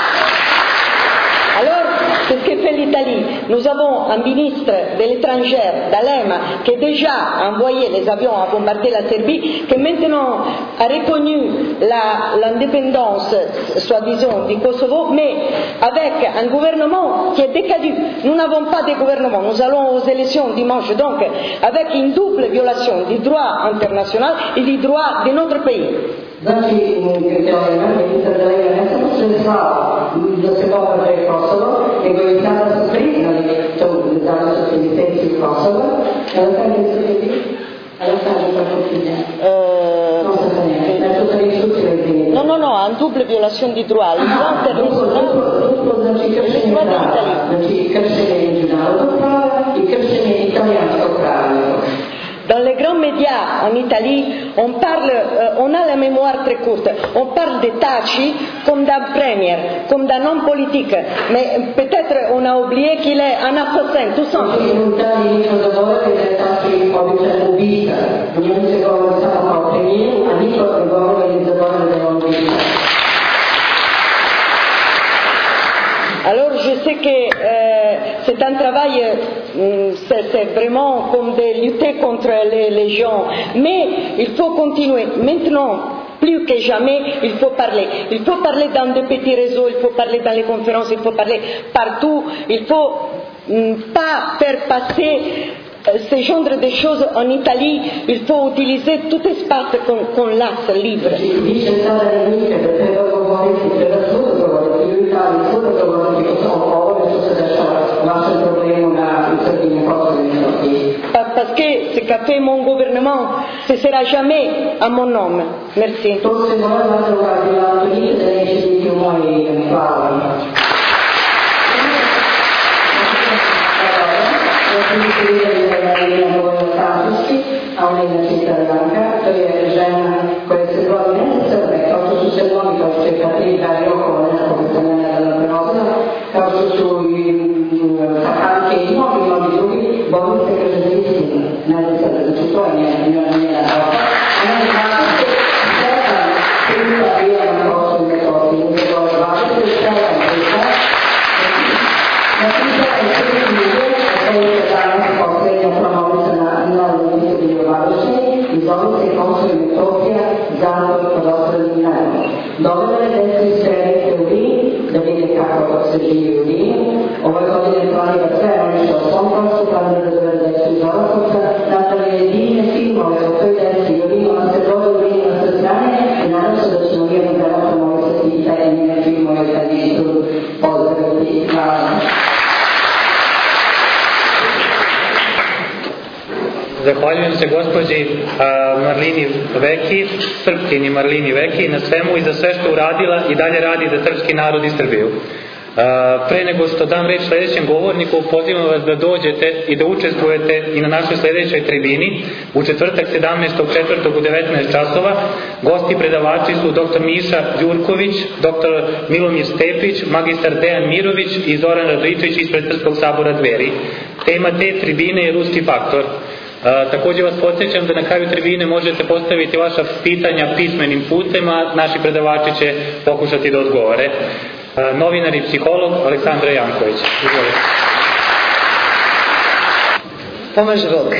C'est ce que fait l'Italie. Nous avons un ministre de l'étranger, D'Alema, qui a déjà envoyé les avions à bombarder la Serbie, qui maintenant a reconnu la, l'indépendance, soi-disant, du Kosovo, mais avec un gouvernement qui est décadu. Nous n'avons pas de gouvernement. Nous allons aux élections dimanche, donc, avec une double violation du droit international et du droit de notre pays. Znači, Teorema, ministar D'Alema, ne samo što je slao da se bombarduje Kosovo, nego i sada su priznali to nezavisnost egzistenciju Kosova. Kada kaže se ljudi? Kada kaže kako priznje? Non se ne, nešto sam ih šutila izvinjeni. Non, non, non, un double violation du droit. Duplo, znači kršenje prava, znači kršenje međunarodnog prava i kršenje italijanskog prava. Dans les grands médias en Italie, on parle, euh, on a la mémoire très courte. On parle de Taci comme d'un premier, comme d'un homme politique. Mais peut-être on a oublié qu'il est un assassin, tout simplement. Alors je sais que euh, c'est un travail, euh, c'est vraiment comme de lutter contre les, les gens, mais il faut continuer. Maintenant, plus que jamais, il faut parler. Il faut parler dans des petits réseaux, il faut parler dans les conférences, il faut parler partout. Il faut mm, pas faire passer ce genre de choses en Italie. Il faut utiliser tout espace qu'on, qu'on laisse libre. Parce que ce qu'a fait mon gouvernement, ce ne sera jamais à mon nom. Merci. A una identità bianca, to je žena koja se zove ne kao što su se mnogi, kao što je Katrina Jokova, nešto bi se mene da prenosila, kao što su i Katanke i mnogi, mnogi drugi, borim se kaže za istinu, ne znam se, znači to je njena njena roka. Ona je dvadeset sedam puta bila na Kosovu i Metohiji, nego je dvadeset sedam puta, na trideset sedam milije, koji se danas poslednja promovisana na Olimpijsku i zove se Kosovo i Metohija zatvor pod otvorenim nebom. Dovela je decu iz Sredice u Rim da vide kako se živi u Rimu. Ove godine planira sve ono što o svom prošlu, planira da dovede decu iz Orakovca, napravlja jedine filmove o toj deci i o Rimu, a se dovede u Rimu na sve strane i nadam se da ćemo jednog dana promovisati i taj njene filmove i taj istu pozdraviti. Hvala. Zahvaljujem se gospođi Marlini Veki, srpkinji Marlini Veki, na svemu i za sve što uradila i dalje radi za srpski narod i Srbiju. Pre nego što dam reč sledećem govorniku, pozivam vas da dođete i da učestvujete i na našoj sledećoj tribini u četvrtak sedamnaestog četvrtog u devetnaest časova. Gosti predavači su doktor Miša Đurković, doktor Milomir Stepić, magistar Dejan Mirović i Zoran Radojčić ispred Srpskog sabora Dveri. Tema te tribine je ruski faktor. A, također vas podsjećam da na kraju tribine možete postaviti vaša pitanja pismenim putem, a naši predavači će pokušati da odgovore. A, novinar i psiholog Aleksandra Janković. Izvolite. Pomaže Bog.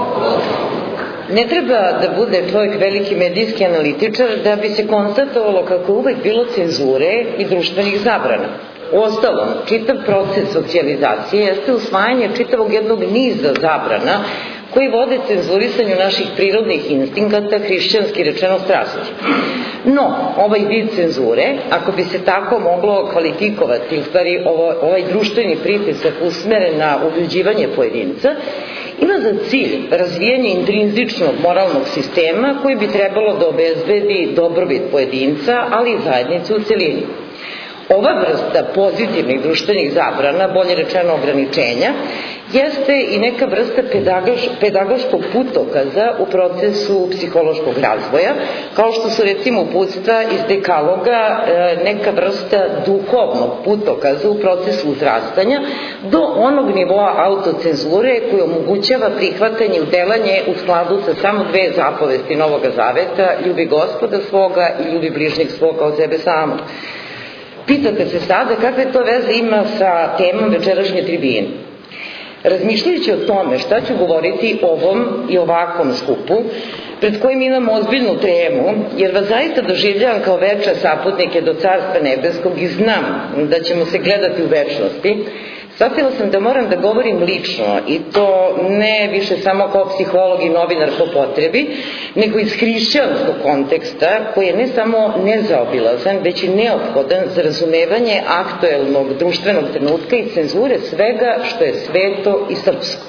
Ne treba da bude čovjek veliki medijski analitičar da bi se konstatovalo kako uvek bilo cenzure i društvenih zabrana. Uostalom, čitav proces socijalizacije jeste usvajanje čitavog jednog niza zabrana koji vode cenzurisanju naših prirodnih instinkata, hrišćanski rečeno strasti. No, ovaj vid cenzure, ako bi se tako moglo kvalifikovati, u stvari ovo, ovaj društveni pritisak usmeren na ubeđivanje pojedinca, ima za cilj razvijanje intrinzičnog moralnog sistema koji bi trebalo da obezbedi dobrobit pojedinca, ali i zajednice u celini. Ova vrsta pozitivnih društvenih zabrana, bolje rečeno ograničenja, jeste i neka vrsta pedagoš, pedagoškog putokaza u procesu psihološkog razvoja, kao što su recimo uputstva iz dekaloga neka vrsta duhovnog putokaza u procesu uzrastanja do onog nivoa autocenzure koji omogućava prihvatanje i udelanje u skladu sa samo dve zapovesti Novoga Zaveta, ljubi Gospoda svoga i ljubi bližnjeg svoga od sebe samog. Pitate se sada kakve to veze ima sa temom večerašnje tribine. Razmišljajući o tome šta ću govoriti ovom i ovakvom skupu, pred kojim imam ozbiljnu tremu, jer vas zaista doživljavam kao večne saputnike do Carstva nebeskog i znam da ćemo se gledati u večnosti, shvatila sam da moram da govorim lično i to ne više samo kao psiholog i novinar po potrebi, nego iz hrišćanskog konteksta koji je ne samo nezaobilazan, već i neophodan za razumevanje aktuelnog društvenog trenutka i cenzure svega što je sveto i srpsko.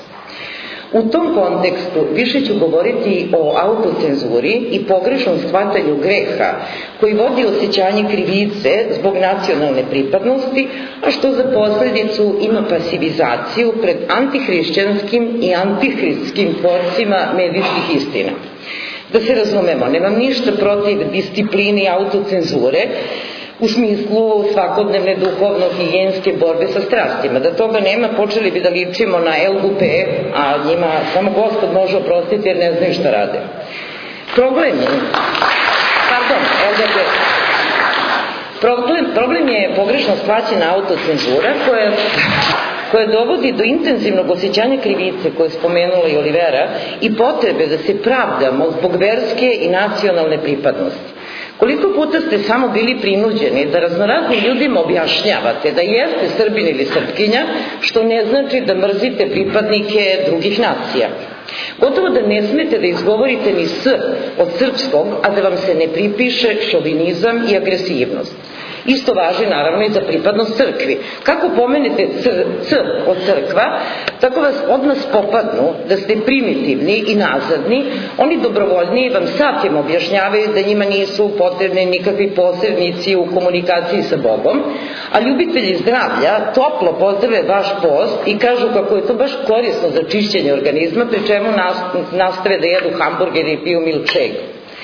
U tom kontekstu više ću govoriti o autocenzuri i pogrešnom shvatanju greha koji vodi osjećanje krivice zbog nacionalne pripadnosti, a što za posledicu ima pasivizaciju pred antihrišćanskim i antihristskim tvorcima medijskih istina. Da se razumemo, nemam ništa protiv disciplini i autocenzure u smislu svakodnevne duhovno-higijenske borbe sa strastima. Da toga nema, počeli bi da ličimo na L G P, a njima samo Gospod može oprostiti jer ne znaju šta rade. Problem je, pardon, L G P, problem, problem je pogrešno shvaćena autocenzura koja koja dovodi do intenzivnog osjećanja krivice koje je spomenula i Olivera i potrebe da se pravdamo zbog verske i nacionalne pripadnosti. Koliko puta ste samo bili prinuđeni da raznoraznim ljudima objašnjavate da jeste Srbin ili Srpkinja, što ne znači da mrzite pripadnike drugih nacija. Gotovo da ne smete da izgovorite ni S od srpskog, a da vam se ne pripiše šovinizam i agresivnost. Isto važi naravno i za pripadnost crkvi. Kako pomenete C od crkva, tako vas odmah spopadnu da ste primitivni i nazadni, oni dobrovoljniji vam satim objašnjavaju da njima nisu potrebni nikakvi posrednici u komunikaciji sa Bogom, a ljubitelji zdravlja toplo pozdrave vaš post i kažu kako je to baš korisno za čišćenje organizma, pri čemu nastave da jedu hamburger i piju milkshake.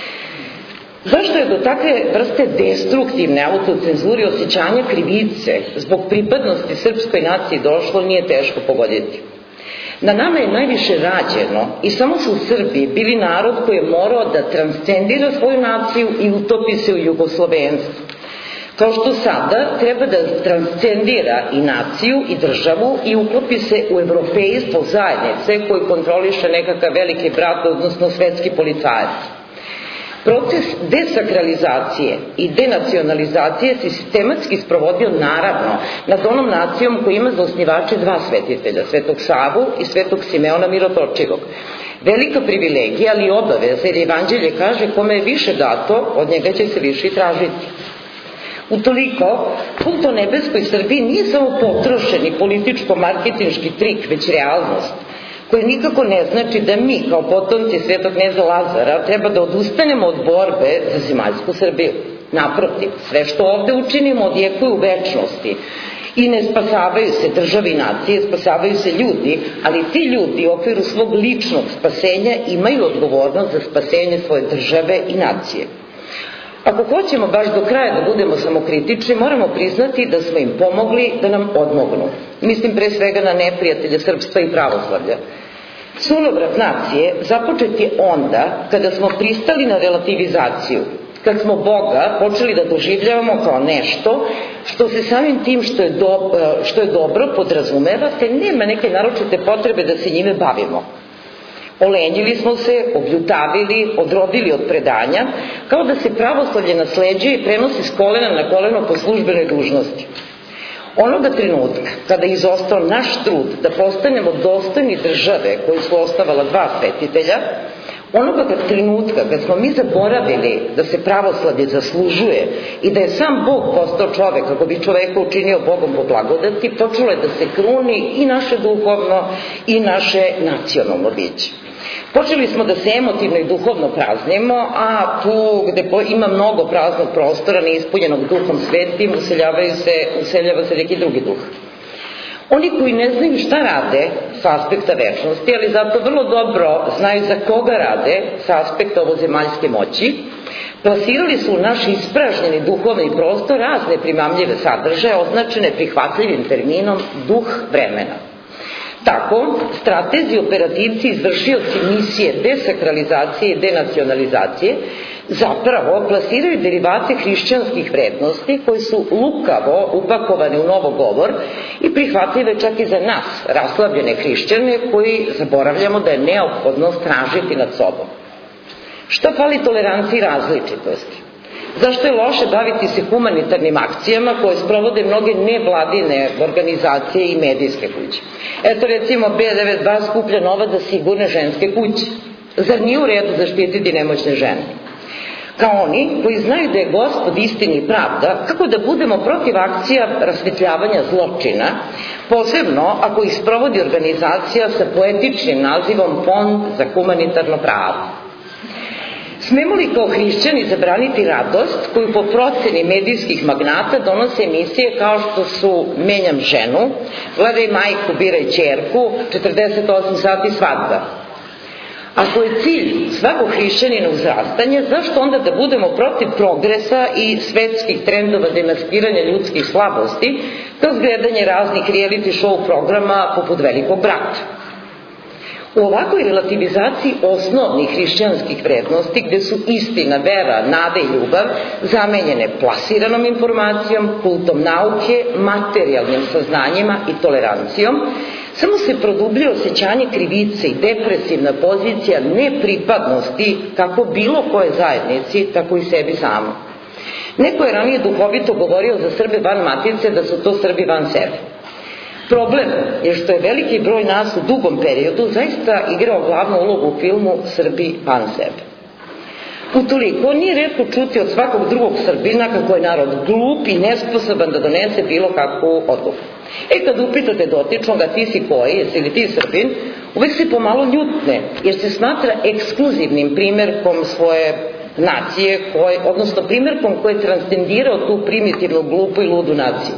Zašto je do takve vrste destruktivne autocenzure i osjećanja krivice zbog pripadnosti srpskoj naciji došlo, nije teško pogoditi. Na nama je najviše rađeno i samo su u Srbiji bili narod koji je morao da transcendira svoju naciju i utopi se u jugoslovenstvo. Kao što sada treba da transcendira i naciju i državu i uklopi se u evropejstvo zajednice koji kontroliše nekakav veliki brat, odnosno svetski policajac. Proces desakralizacije i denacionalizacije se sistematski sprovodio naravno nad onom nacijom koja ima za osnivače dva svetitelja, Svetog Savu i Svetog Simeona Mirotočivog. Velika privilegija, ali i obaveza, jer Evanđelje kaže kome je više dato, od njega će se više i tražiti. Utoliko, kult o nebeskoj Srbiji nije samo potrošeni političko-marketinški trik, već realnost, koji nikako ne znači da mi, kao potomci Svetog kneza Lazara, treba da odustanemo od borbe za zemaljsku Srbiju. Naprotiv, sve što ovde učinimo odjekuje u večnosti i ne spasavaju se države i nacije, spasavaju se ljudi, ali ti ljudi u okviru svog ličnog spasenja imaju odgovornost za spasenje svoje države i nacije. Ako hoćemo baš do kraja da budemo samokritični, moramo priznati da smo im pomogli da nam odmognu. Mislim pre svega na neprijatelje srpstva i pravoslavlja. Sunovrat nacije započet je onda kada smo pristali na relativizaciju, kad smo Boga počeli da doživljavamo kao nešto što se samim tim što je, do, što je dobro podrazumeva, te nema neke naročite potrebe da se njime bavimo. Olenjili smo se, obljutavili, odrodili od predanja, kao da se pravoslavlje nasleđuje i prenosi s kolena na koleno po službenoj dužnosti. Onoga trenutka, kada je izostao naš trud da postanemo dostojni države koji su ostavala dva svetitelja, onoga trenutka kad smo mi zaboravili da se pravoslavlje zaslužuje i da je sam Bog postao čovek, kako bi čoveka učinio Bogom po blagodati, počelo je da se kruni i naše duhovno i naše nacionalno biće. Počeli smo da se emotivno i duhovno praznimo, a tu gde ima mnogo praznog prostora neispunjenog duhom svetim, useljavaju se, useljava se neki drugi duh. Oni koji ne znaju šta rade s aspekta večnosti, ali zato vrlo dobro znaju za koga rade s aspekta ovozemaljske moći, plasirali su u naš ispražnjeni duhovni prostor razne primamljive sadržaje označene prihvatljivim terminom duh vremena. Tako, stratezi, operativci, izvršioci misije desakralizacije i denacionalizacije zapravo plasiraju derivate hrišćanskih vrednosti koji su lukavo upakovane u novogovor i prihvatljive čak i za nas, raslavljene hrišćane, koji zaboravljamo da je neophodno stražiti nad sobom. Šta fali toleranciji različitosti? Zašto je loše baviti se humanitarnim akcijama koje sprovode mnoge nevladine organizacije i medijske kuće? Eto recimo B devedeset dva skuplja novac za sigurne ženske kuće. Zar nije u redu zaštititi nemoćne žene? Kao oni koji znaju da je Gospod istini i pravda, kako da budemo protiv akcija rasvetljavanja zločina, posebno ako ih sprovodi organizacija sa poetičnim nazivom Fond za humanitarno pravo. Smemo li kao hrišćani zabraniti radost koju po proceni medijskih magnata donose emisije kao što su Menjam ženu, Gledaj majku, biraj ćerku, četrdeset osam sati svadba? Ako je cilj svakog hrišćanina uzrastanje, zašto onda da budemo protiv progresa i svetskih trendova demaskiranja ljudskih slabosti kroz gledanje raznih reality show programa poput Velikog brata? U ovakvoj relativizaciji osnovnih hrišćanskih vrednosti, gde su istina, vera, nada i ljubav zamenjene plasiranom informacijom, kultom nauke, materijalnim saznanjima i tolerancijom, samo se produbljuje osjećanje krivice i depresivna pozicija nepripadnosti kako bilo koje zajednici, tako i sebi samo. Neko je ranije duhovito govorio za Srbe van matice da su to Srbi van sebe. Problem je što je veliki broj nas u dugom periodu zaista igrao glavnu ulogu u filmu Srbi van sebe. Utoliko nije retko čuti od svakog drugog Srbina kako je narod glup i nesposoban da donese bilo kakvu odluku. E kad upitate dotičnoga ti si koji, jesi li ti Srbin, uvek se pomalo ljutne, jer se smatra ekskluzivnim primjerkom svoje nacije, koje, odnosno primjerkom koji je transcendirao tu primitivnu, glupu i ludu naciju.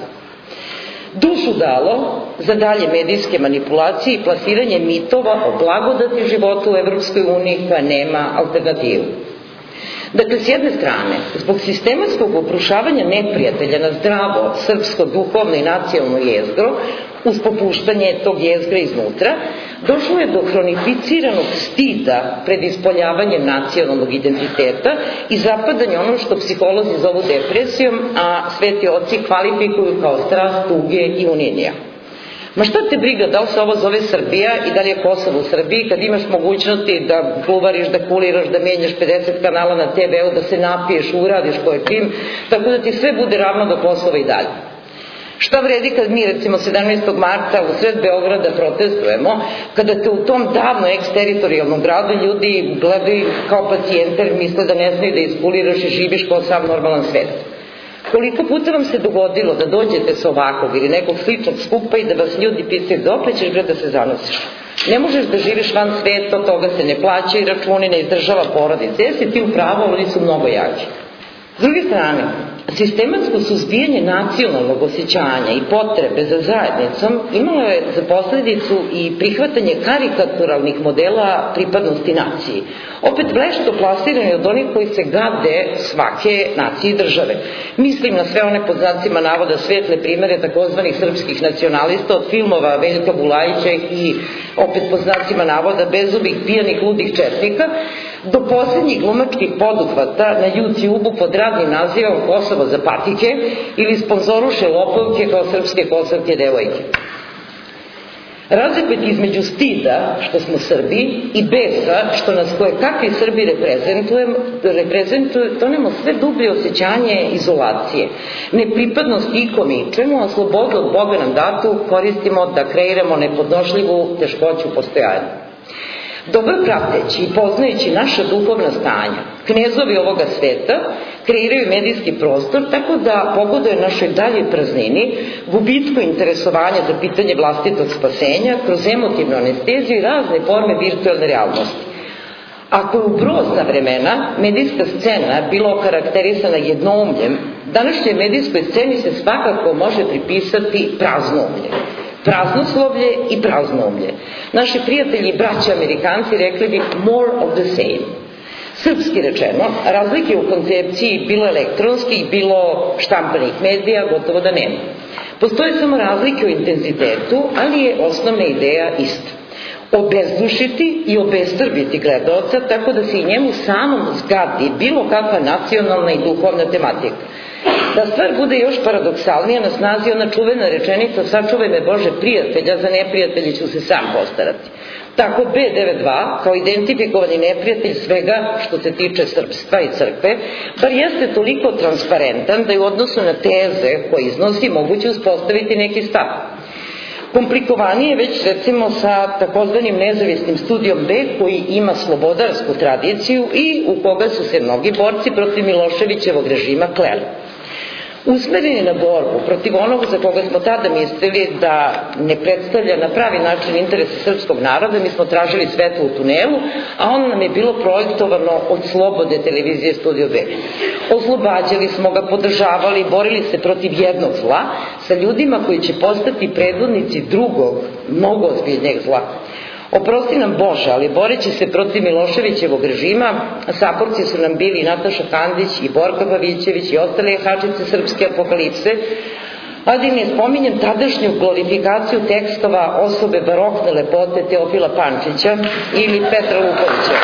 Dušu dalo za dalje medijske manipulacije i plasiranje mitova o blagodati života u Evropskoj uniji koja nema alternativu. Dakle, s jedne strane, zbog sistematskog oprušavanja neprijatelja na zdravo srpsko, duhovno i nacionalno jezgro, uz popuštanje tog jezgra iznutra, došlo je do hronificiranog stida pred ispoljavanjem nacionalnog identiteta i zapadanje ono što psiholozi zovu depresijom, a sveti oci kvalifikuju kao strast, tuge i unjenja. Ma šta te briga da li se ovo zove Srbija i da li je Kosovo u Srbiji kad imaš mogućnosti da gluvariš, da kuliraš, da mijenjaš pedeset kanala na te ve u, da se napiješ, uradiš koje pim, tako da ti sve bude ravno do Kosova i dalje. Šta vredi kad mi recimo sedamnaestog marta u sred Beograda protestujemo, kada te u tom davno eksteritorijalnom gradu ljudi gledaju kao pacijente jer misle da ne znaju da iskuliraš i živiš kao sam normalan svet. Koliko puta vam se dogodilo da dođete sa ovakvog ili nekog sličnog skupa i da vas ljudi pitaju dokle ćeš bre da se zanosiš? Ne možeš da živiš van sveta, toga se ne plaća i računi, ne izdržava porodice. Jesi ti u pravu, ali su mnogo jaki. S druge strane, sistematsko suzbijanje nacionalnog osjećanja i potrebe za zajednicom imalo je za posledicu i prihvatanje karikaturalnih modela pripadnosti naciji. Opet vlešto plasirani od onih koji se gade svake nacije i države. Mislim na sve one pod znacima navoda svetle primere takozvanih srpskih nacionalista od filmova Veljka Bulajića i opet pod znacima navoda bezubih, pijanih, ludih četnika, do posljednjih glumačkih poduhvata na YouTube-u pod radnim nazivom Kosovo za patike ili sponzoruše lopovke kao srpske kosovke devojke. Razliku između stida što smo Srbi i besa što nas koje kakvi Srbi reprezentuju, tonemo sve dublje osjećanje izolacije, nepripadnosti ikom i čemu, a slobodu od Boga nam datu koristimo da kreiramo nepodnošljivu teškoću postojanja. Dobro prateći i poznajući naša duhovna stanja, knezovi ovoga sveta kreiraju medijski prostor tako da pogoduje našoj daljoj praznini, gubitku interesovanja za pitanje vlastitog spasenja kroz emotivnu anesteziju i razne forme virtualne realnosti. Ako je u grozna vremena medijska scena bila okarakterisana jednoumljem, današnjoj medijskoj sceni se svakako može pripisati praznoumlje. Praznoslovlje i praznoumlje. Naši prijatelji i braća Amerikanci rekli bi more of the same. Srpski rečeno, razlike u koncepciji bilo elektronskih, bilo štampanih medija gotovo da nema. Postoje samo razlike u intenzitetu, ali je osnovna ideja ista. Obezdušiti i obestrbiti gledaoca tako da se i njemu samom zgadi bilo kakva nacionalna i duhovna tematika. Da stvar bude još paradoksalnija, na snazi ona čuvena rečenica sačuvaj me Bože prijatelja, za neprijatelji ću se sam postarati. Tako be devedeset dva, kao identifikovani neprijatelj svega što se tiče srpstva i crkve, bar jeste toliko transparentan da je u odnosu na teze koje iznosi moguće uspostaviti neki stav. Komplikovanije već recimo sa takozvanim nezavisnim studijom B koji ima slobodarsku tradiciju i u koga su se mnogi borci protiv Miloševićevog režima kleli. Usmereni na borbu protiv onog za koga smo tada mislili da ne predstavlja na pravi način interese srpskog naroda, mi smo tražili svetlo u tunelu, a ono nam je bilo projektovano od slobodne televizije Studio B. Oslobađali smo ga, podržavali, borili se protiv jednog zla sa ljudima koji će postati predvodnici drugog, mnogo ozbiljnijeg zla. Oprosti nam Bože, ali boreći se protiv Miloševićevog režima, saborci su nam bili Nataša Kandić i Borka Pavićević i ostale jahačice srpske apokalipse, a da ne spominjem tadašnju glorifikaciju tekstova osobe barokne lepote Teofila Pančića ili Petra Lukovića.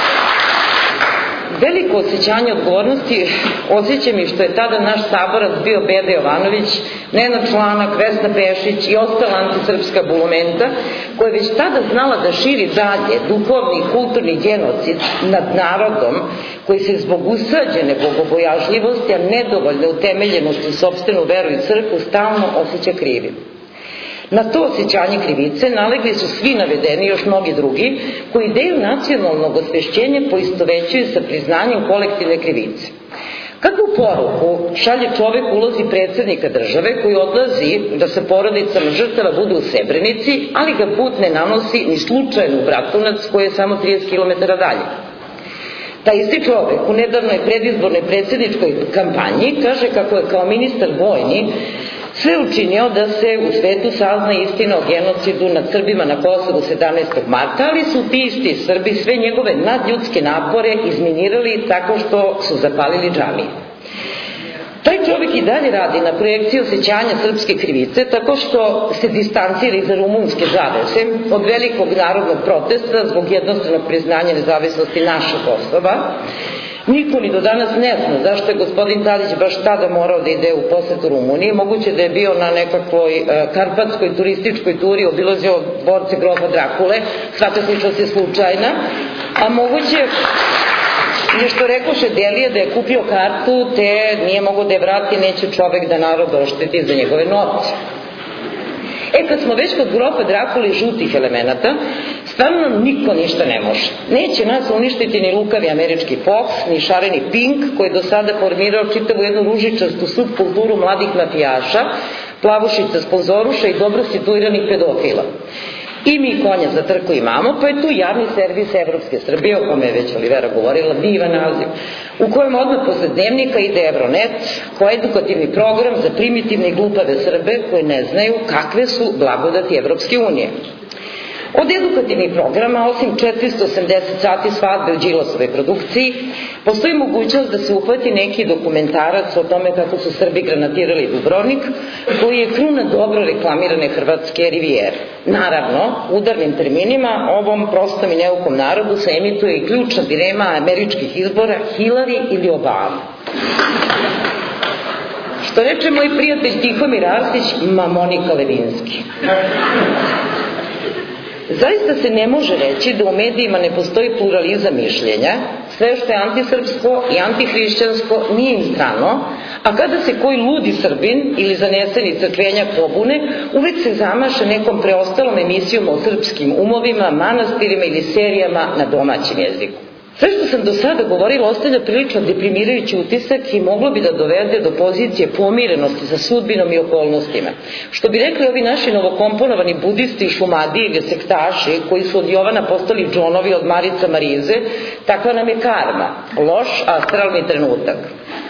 Veliko osjećanje odgovornosti osjećam i što je tada naš saborac bio Beda Jovanović, Nenad Članak, Vesna Pešić i ostala antisrpska bulumenta, koja je već tada znala da širi dalje duhovni i kulturni genocid nad narodom, koji se zbog usađene bogobojažljivosti, a nedovoljne utemeljenosti u sopstvenu veru i crkvu stalno osjeća krivim. Na to osjećanje krivice nalegli su svi navedeni, još mnogi drugi, koji ideju nacionalnog osvešćenja poistovećuju sa priznanjem kolektivne krivice. Kakvu poruku šalje čovek u ulozi predsjednika države koji odlazi da sa porodicama žrtava bude u Srebrenici, ali ga put ne nanosi ni slučajno u Bratunac koji je samo trideset kilometara dalje? Taj isti čovek u nedavnoj predizbornoj predsjedničkoj kampanji kaže kako je kao ministar vojni sve učinio da se u svetu sazna istina o genocidu nad Srbima na Kosovu sedamnaestog marta, ali su ti isti Srbi sve njegove nadljudske napore izminirali tako što su zapalili džamije. Taj čovjek i dalje radi na projekciji osjećanja srpske krivice tako što se distancira iza rumunske zavese od velikog narodnog protesta zbog jednostavnog priznanja nezavisnosti našeg Kosova. Niko ni do danas ne zna zašto je gospodin Tadić baš tada morao da ide u posetu Rumuniji. Moguće da je bio na nekakvoj e, karpatskoj turističkoj turi, obilazio dvorce grofa Drakule, svakako se slučajna, a moguće je što rekoše Delije da je kupio kartu te nije mogo da je vrati, neće čovek da narod ošteti za njegove novce. E, kad smo već kod grofa Drakule i žutih elemenata, stvarno nam niko ništa ne može. Neće nas uništiti ni lukavi američki Fox, ni šareni Pink, koji je do sada formirao čitavu jednu ružičastu subkulturu mladih mafijaša, plavušica sponzoruša i dobro situiranih pedofila. I mi konja za trku imamo, pa je tu javni servis Evropske Srbije, o kome je već Olivera govorila, divan naziv, u kojem odmah posle dnevnika ide Euronet, koji je edukativni program za primitivne i glupave Srbe koji ne znaju kakve su blagodati Evropske unije. Od edukativnih programa, osim četiristo osamdeset sati svadbe u Đilasovoj produkciji, postoji mogućnost da se uhvati neki dokumentarac o tome kako su Srbi granatirali Dubrovnik, koji je kruna dobro reklamirane hrvatske rivijere. Naravno, udarnim terminima ovom prostom i neukom narodu se emituje i ključna dilema američkih izbora Hillary ili Obama. Što reče moj prijatelj Tihomir Arsić, ma Monika Levinski. Zaista se ne može reći da u medijima ne postoji pluralizam mišljenja, sve što je antisrpsko i antihrišćansko nije im strano, a kada se koji ludi Srbin ili zaneseni crkvenjak pobune, uvek se zamaša nekom preostalom emisijom o srpskim umovima, manastirima ili serijama na domaćem jeziku. Sve što sam do sada govorila ostavlja prilično deprimirajući utisak i moglo bi da dovede do pozicije pomirenosti sa sudbinom i okolnostima. Što bi rekli ovi naši novokomponovani budisti i šumadiji ili sektaši koji su od Jovana postali džonovi od Marica Marize, takva nam je karma, loš astralni trenutak.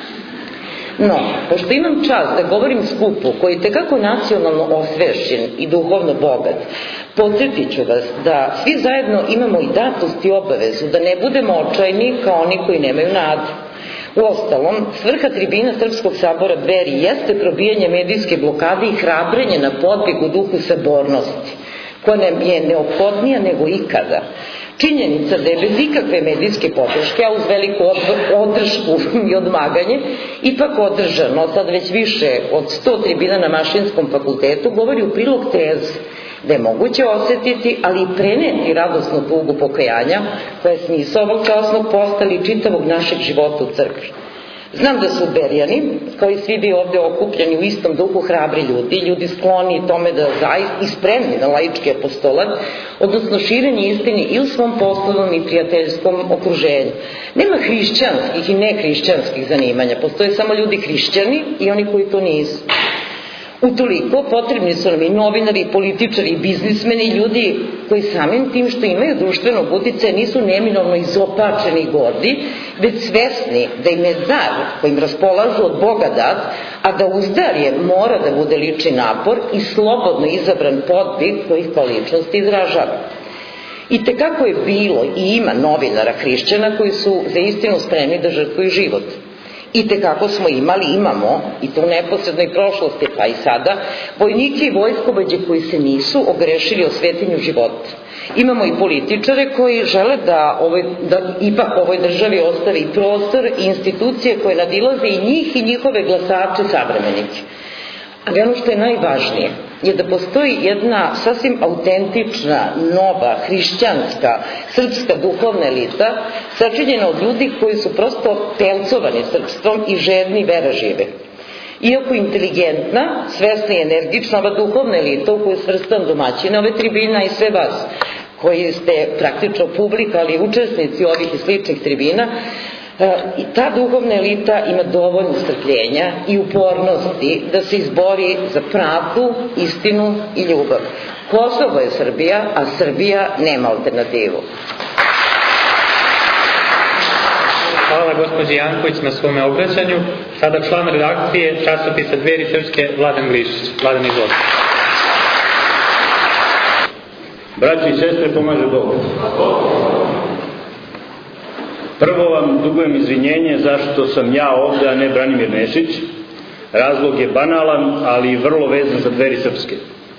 No, pošto imam čast da govorim skupu koji je tekako nacionalno osvešćen i duhovno bogat, podsjetit ću vas da svi zajedno imamo i datost i obavezu da ne budemo očajni kao oni koji nemaju nadu. Uostalom, svrha tribina Srpskog sabora Dveri jeste probijanje medijske blokade i hrabrenje na podbeg u duhu sabornosti, koja nam je neophodnija nego ikada. Činjenica da je bez ikakve medijske podrške, a uz veliku odršku i odmaganje, ipak održano sad već više od sto tribina na Mašinskom fakultetu, govori u prilog teze da je moguće osjetiti, ali i preneti radosnu tugu pokajanja, koja je smisao ovog časnog posta ili čitavog našeg života u crkvi. Znam da su Berijani, kao i svi bi ovde okupljeni u istom duhu hrabri ljudi, ljudi skloni tome da zaista i spremni na laički apostolat, odnosno širenje istini i u svom poslovnom i prijateljskom okruženju. Nema hrišćanskih i nehrišćanskih zanimanja, postoje samo ljudi hrišćani i oni koji to nisu. Utoliko potrebni su nam i novinari, i političari, i biznismeni, i ljudi koji samim tim što imaju društvenog uticaja nisu neminovno izopačeni i gordi, već svesni da im je dar kojim raspolažu od Boga dat, a da uzdar je mora da bude lični napor i slobodno izabran podvig koji ih kao ličnost izražava. I tekako je bilo i ima novinara hrišćana koji su za istinu spremni da žrtvuju život. I tekako smo imali, imamo, i to u neposrednoj prošlosti, pa i sada, vojnike i vojskovođe koji se nisu ogrešili o svetinju života. Imamo i političare koji žele da, ovoj, da ipak ovoj državi ostavi prostor i institucije koje nadilaze i njih i njihove glasače savremenike. Ali ono što je najvažnije je da postoji jedna sasvim autentična, nova, hrišćanska, srpska duhovna elita, sačinjena od ljudi koji su prosto pelcovani srpstvom i žedni vera žive. Iako inteligentna, svesna i energična, ova duhovna elita u koju svrstam domaćina ove tribina i sve vas koji ste praktično publika, ali učesnici ovih i sličnih tribina, i ta duhovna elita ima dovoljno strpljenja i upornosti da se izbori za pravdu, istinu i ljubav. Kosovo je Srbija, a Srbija nema alternativu. Hvala gospođi Janković na svome obraćanju. Sada član redakcije časopisa Dveri srpske, Vladan Glišić. Vladan, izvolite. Braći i sestre, pomaže Bog. Prvo vam dugujem izvinjenje zašto sam ja ovde, a ne Branimir Nešić. Razlog je banalan, ali i vrlo vezan za Dveri srpske.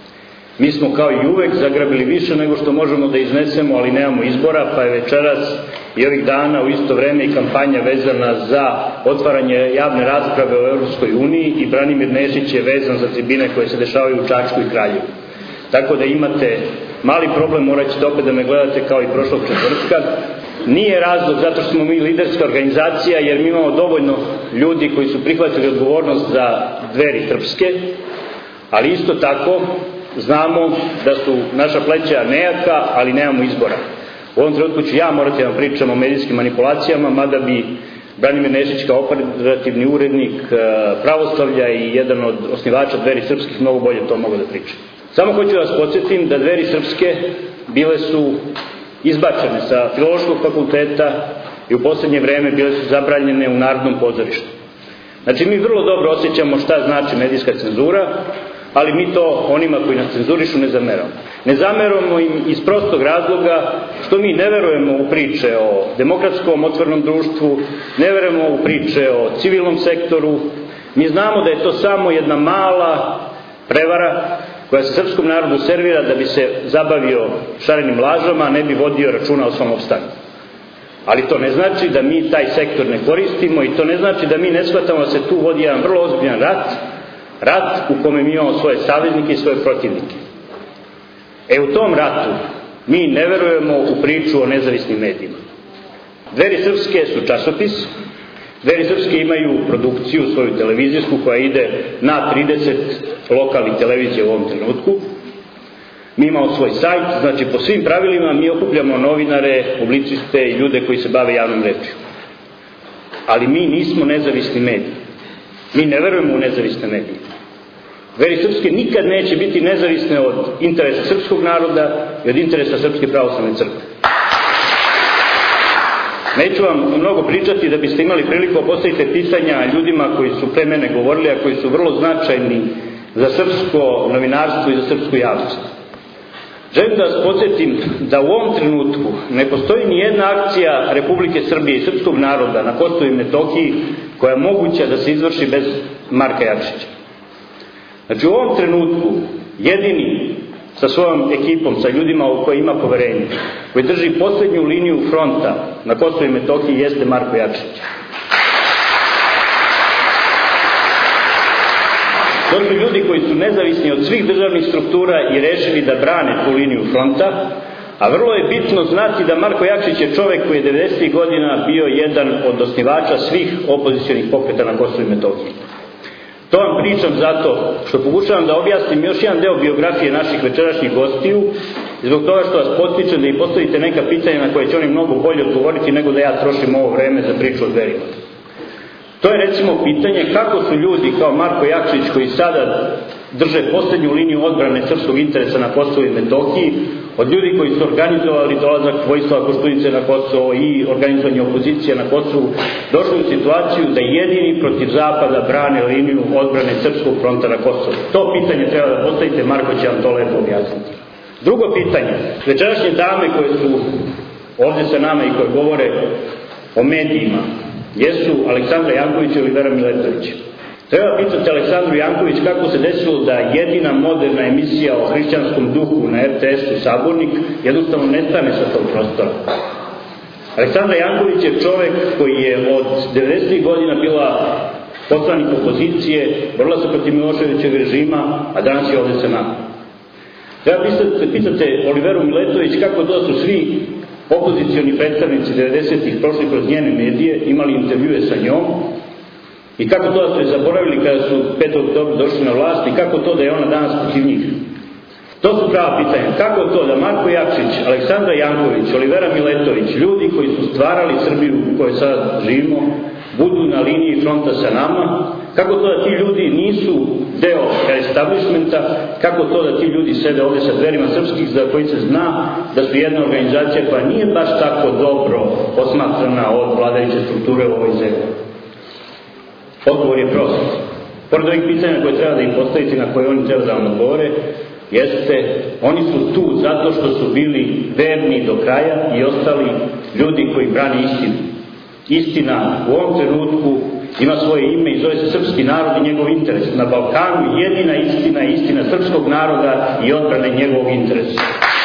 Mi smo kao i uvek zagrabili više nego što možemo da iznesemo, ali nemamo izbora, pa je večeras i ovih dana u isto vreme i kampanja vezana za otvaranje javne rasprave o Evropskoj uniji i Branimir Nešić je vezan za tribine koje se dešavaju u Čačku i Kraljevu. Tako da imate mali problem, morat ćete opet da me gledate kao i prošlog četvrtka. Nije razlog zato što smo mi liderska organizacija, jer mi imamo dovoljno ljudi koji su prihvatili odgovornost za Dveri srpske, ali isto tako znamo da su naša pleća nejaka, ali nemamo izbora. U ovom trenutku ću ja morati da vam pričam o medijskim manipulacijama, mada bi Branimir Nešić kao operativni urednik pravoslavlja i jedan od osnivača Dveri srpskih mnogo bolje to mogu da pričam. Samo hoću da vas podsjetim da Dveri srpske bile su izbačene sa Filološkog fakulteta i u poslednje vreme bile su zabranjene u Narodnom pozorištu. Znači, mi vrlo dobro osjećamo šta znači medijska cenzura, ali mi to onima koji nas cenzurišu ne zameramo. Ne zameramo im iz prostog razloga što mi ne verujemo u priče o demokratskom otvorenom društvu, ne verujemo u priče o civilnom sektoru. Mi znamo da je to samo jedna mala prevara koja se srpskom narodu servira da bi se zabavio šarenim lažama, a ne bi vodio računa o svom opstanku. Ali to ne znači da mi taj sektor ne koristimo i to ne znači da mi ne shvatamo da se tu vodi jedan vrlo ozbiljan rat, rat u kome mi imamo svoje saveznike i svoje protivnike. E u tom ratu mi ne verujemo u priču o nezavisnim medijima. Dveri srpske su časopis, Dveri srpske imaju produkciju svoju televizijsku koja ide na trideset lokalnih televizija u ovom trenutku. Mi imamo svoj sajt, znači po svim pravilima mi okupljamo novinare, publiciste i ljude koji se bave javnom rečju. Ali mi nismo nezavisni mediji. Mi ne verujemo u nezavisne medije. Dveri srpske nikad neće biti nezavisne od interesa srpskog naroda i od interesa Srpske pravoslavne crkve. Neću vam mnogo pričati da biste imali priliku postaviti pitanja ljudima koji su pre mene govorili, a koji su vrlo značajni za srpsko novinarstvo i za srpsku javnost. Želim da vas podsjetim da u ovom trenutku ne postoji ni jedna akcija Republike Srbije i srpskog naroda na Kosovu i Metohiji koja je moguća da se izvrši bez Marka Jakšića. Znači u ovom trenutku jedini sa svojom ekipom, sa ljudima u koje ima poverenje, koji drži poslednju liniju fronta na Kosovu i Metohiji jeste Marko Jakšić. To su ljudi koji su nezavisni od svih državnih struktura i rešili da brane tu liniju fronta, a vrlo je bitno znati da Marko Jakšić je čovek koji je devedesetih godina bio jedan od osnivača svih opozicionih pokreta na Kosovu i Metohiji. To vam pričam zato što pokušavam da objasnim još jedan deo biografije naših večerašnjih gostiju, zbog toga što vas potičem da i postavite neka pitanja na koje će oni mnogo bolje odgovoriti nego da ja trošim ovo vreme za priču o Dverima. To je recimo pitanje kako su ljudi kao Marko Jakšić koji sada drže poslednju liniju odbrane srpskog interesa na Kosovu i Metohiji, od ljudi koji su organizovali dolazak Vojislava Koštunice na Kosovo i organizovanje opozicije na Kosovu, došli u situaciju da jedini protiv Zapada brane liniju odbrane srpskog fronta na Kosovu. To pitanje treba da postavite, Marko će vam to lepo objasniti. Drugo pitanje, večerašnje dame koje su ovdje sa nama i koje govore o medijima, jesu Aleksandra Janković i Olivera Miletović. Treba pitati Aleksandru Janković kako se desilo da jedina moderna emisija o hrišćanskom duhu na er te esu Sabornik jednostavno nestane sa tog prostora. Aleksandra Janković je čovjek koji je od devedesetih godina bila poslanik opozicije, borila se protiv Miloševićevog režima, a danas je ovdje sa nama. Treba pitati, pitate Oliveru Miletović kako to su svi opozicioni predstavnici devedesetih prošli kroz njene medije, imali intervjue sa njom, i kako to da su je zaboravili kada su petog oktobra došli na vlast i kako to da je ona danas protiv njih. To su prava pitanja. Kako to da Marko Jakšić, Aleksandra Janković, Olivera Miletović, ljudi koji su stvarali Srbiju u kojoj sad živimo, budu na liniji fronta sa nama, kako to da ti ljudi nisu deo establishmenta, kako to da ti ljudi sede ovdje sa Dverima srpskih, za koji se zna da su jedna organizacija koja nije baš tako dobro posmatrana od vladajuće strukture u ovoj zemlji. Odgovor je prost. Pored ovih pitanja koje treba da im postaviti, na koje oni treba da vam odgovore, jeste, oni su tu zato što su bili verni do kraja i ostali ljudi koji brani istinu. Istina u ovom trenutku ima svoje ime i zove se srpski narod i njegov interes. Na Balkanu jedina istina je istina srpskog naroda i odbrane njegovog interesa.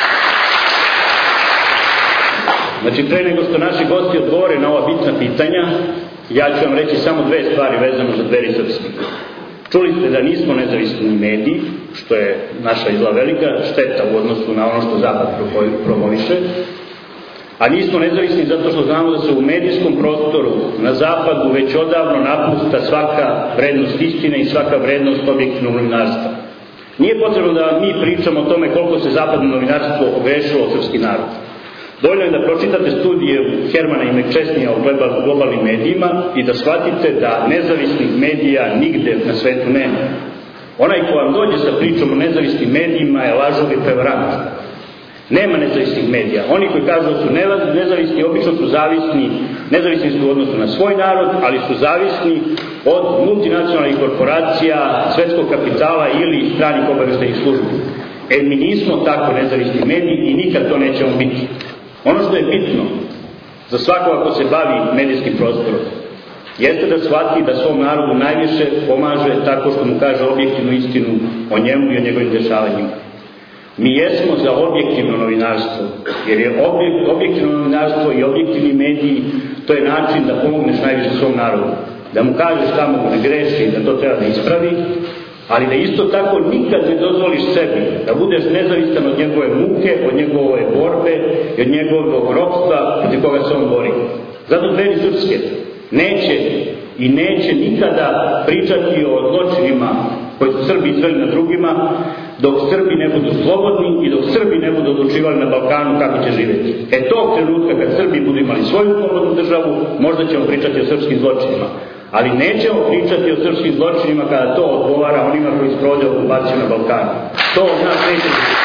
Znači, pre nego što naši gosti odgovore na ova bitna pitanja, ja ću vam reći samo dve stvari vezano za Dveri srpskih. Čuli ste da nismo nezavisni mediji, što je naša izla velika šteta u odnosu na ono što Zapad promoviše, a nismo nezavisni zato što znamo da se u medijskom prostoru na Zapadu već odavno napusta svaka vrednost istine i svaka vrednost objektivnog novinarstva. Nije potrebno da mi pričamo o tome koliko se zapadno novinarstvo ogrešilo o srpski narod. Dovoljno je da pročitate studije Hermana i McChesneya o globalnim medijima i da shvatite da nezavisnih medija nigde na svetu nema. Onaj ko vam dođe sa pričom o nezavisnim medijima je lažov i prevarant. Nema nezavisnih medija. Oni koji kažu da su nezavisni, obično su zavisni, nezavisni su u odnosu na svoj narod, ali su zavisni od multinacionalnih korporacija, svetskog kapitala ili stranih obaveštajnih službi. E, mi nismo tako nezavisni mediji i nikad to nećemo biti. Ono što je bitno za svakoga ko se bavi medijskim prostorom jeste da shvati da svom narodu najviše pomaže tako što mu kaže objektivnu istinu o njemu i o njegovim dešavanjima. Mi jesmo za objektivno novinarstvo, jer je objektivno novinarstvo i objektivni mediji, to je način da pomogneš najviše svom narodu. Da mu kažeš tamo ne greši, da to treba da ispravi, ali da isto tako nikad ne dozvoliš sebi da budeš nezavistan od njegove muke, od njegove borbe i od njegovog ropstva protiv koga se on bori. Zato Dveri srpske neće i neće nikada pričati o zločinima koji su Srbi izveli na drugima, dok Srbi ne budu slobodni i dok Srbi ne budu odlučivali na Balkanu kako će živjeti. E tog trenutka kad Srbi budu imali svoju slobodnu državu, možda ćemo pričati o srpskim zločinima. Ali nećemo pričati o srpskim zločinima kada to odgovara onima koji sprovode okupaciju na Balkanu. To od nas neće biti.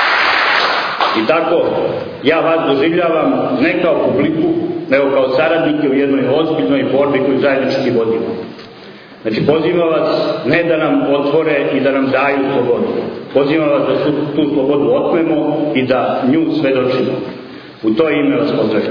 I tako, ja vas doživljavam ne kao publiku, nego kao saradnike u jednoj ozbiljnoj borbi koju zajednički vodimo. Znači, pozivam vas ne da nam otvore i da nam daju slobodu. Pozivam vas da tu slobodu otmemo i da nju svedočimo. U to ime vas pozdravljam.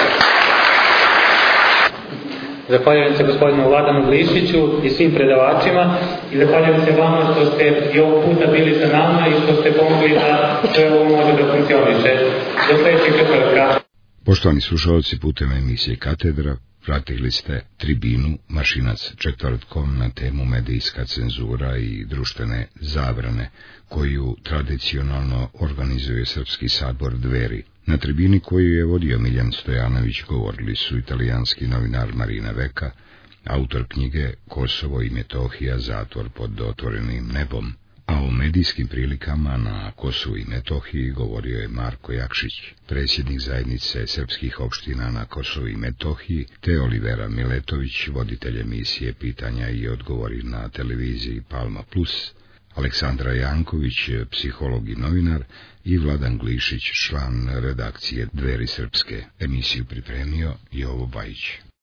Zahvaljujem se gospodinu Vladanu Glišiću i svim predavačima i zahvaljujem se vama što ste i ovog puta bili sa nama i što ste pomogli da sve ovo može da funkcioniše. Do sljedećeg četvrtka. Poštovani slušalci, putem emisije Katedra pratili ste tribinu Mašinac četvrtkom na temu medijska cenzura i društvene zabrane, koju tradicionalno organizuje Srpski sabor Dveri. Na tribini koju je vodio Miljan Stojanović govorili su italijanski novinar Marina Veka, autor knjige Kosovo i Metohija, zatvor pod otvorenim nebom, a o medijskim prilikama na Kosovu i Metohiji govorio je Marko Jakšić, predsjednik zajednice srpskih opština na Kosovu i Metohiji, te Olivera Miletović, voditelj emisije Pitanja i odgovori na televiziji Palma Plus, Aleksandra Janković, psiholog i novinar, i Vladan Glišić, član redakcije Dveri srpske. Emisiju pripremio Jovo Bajić.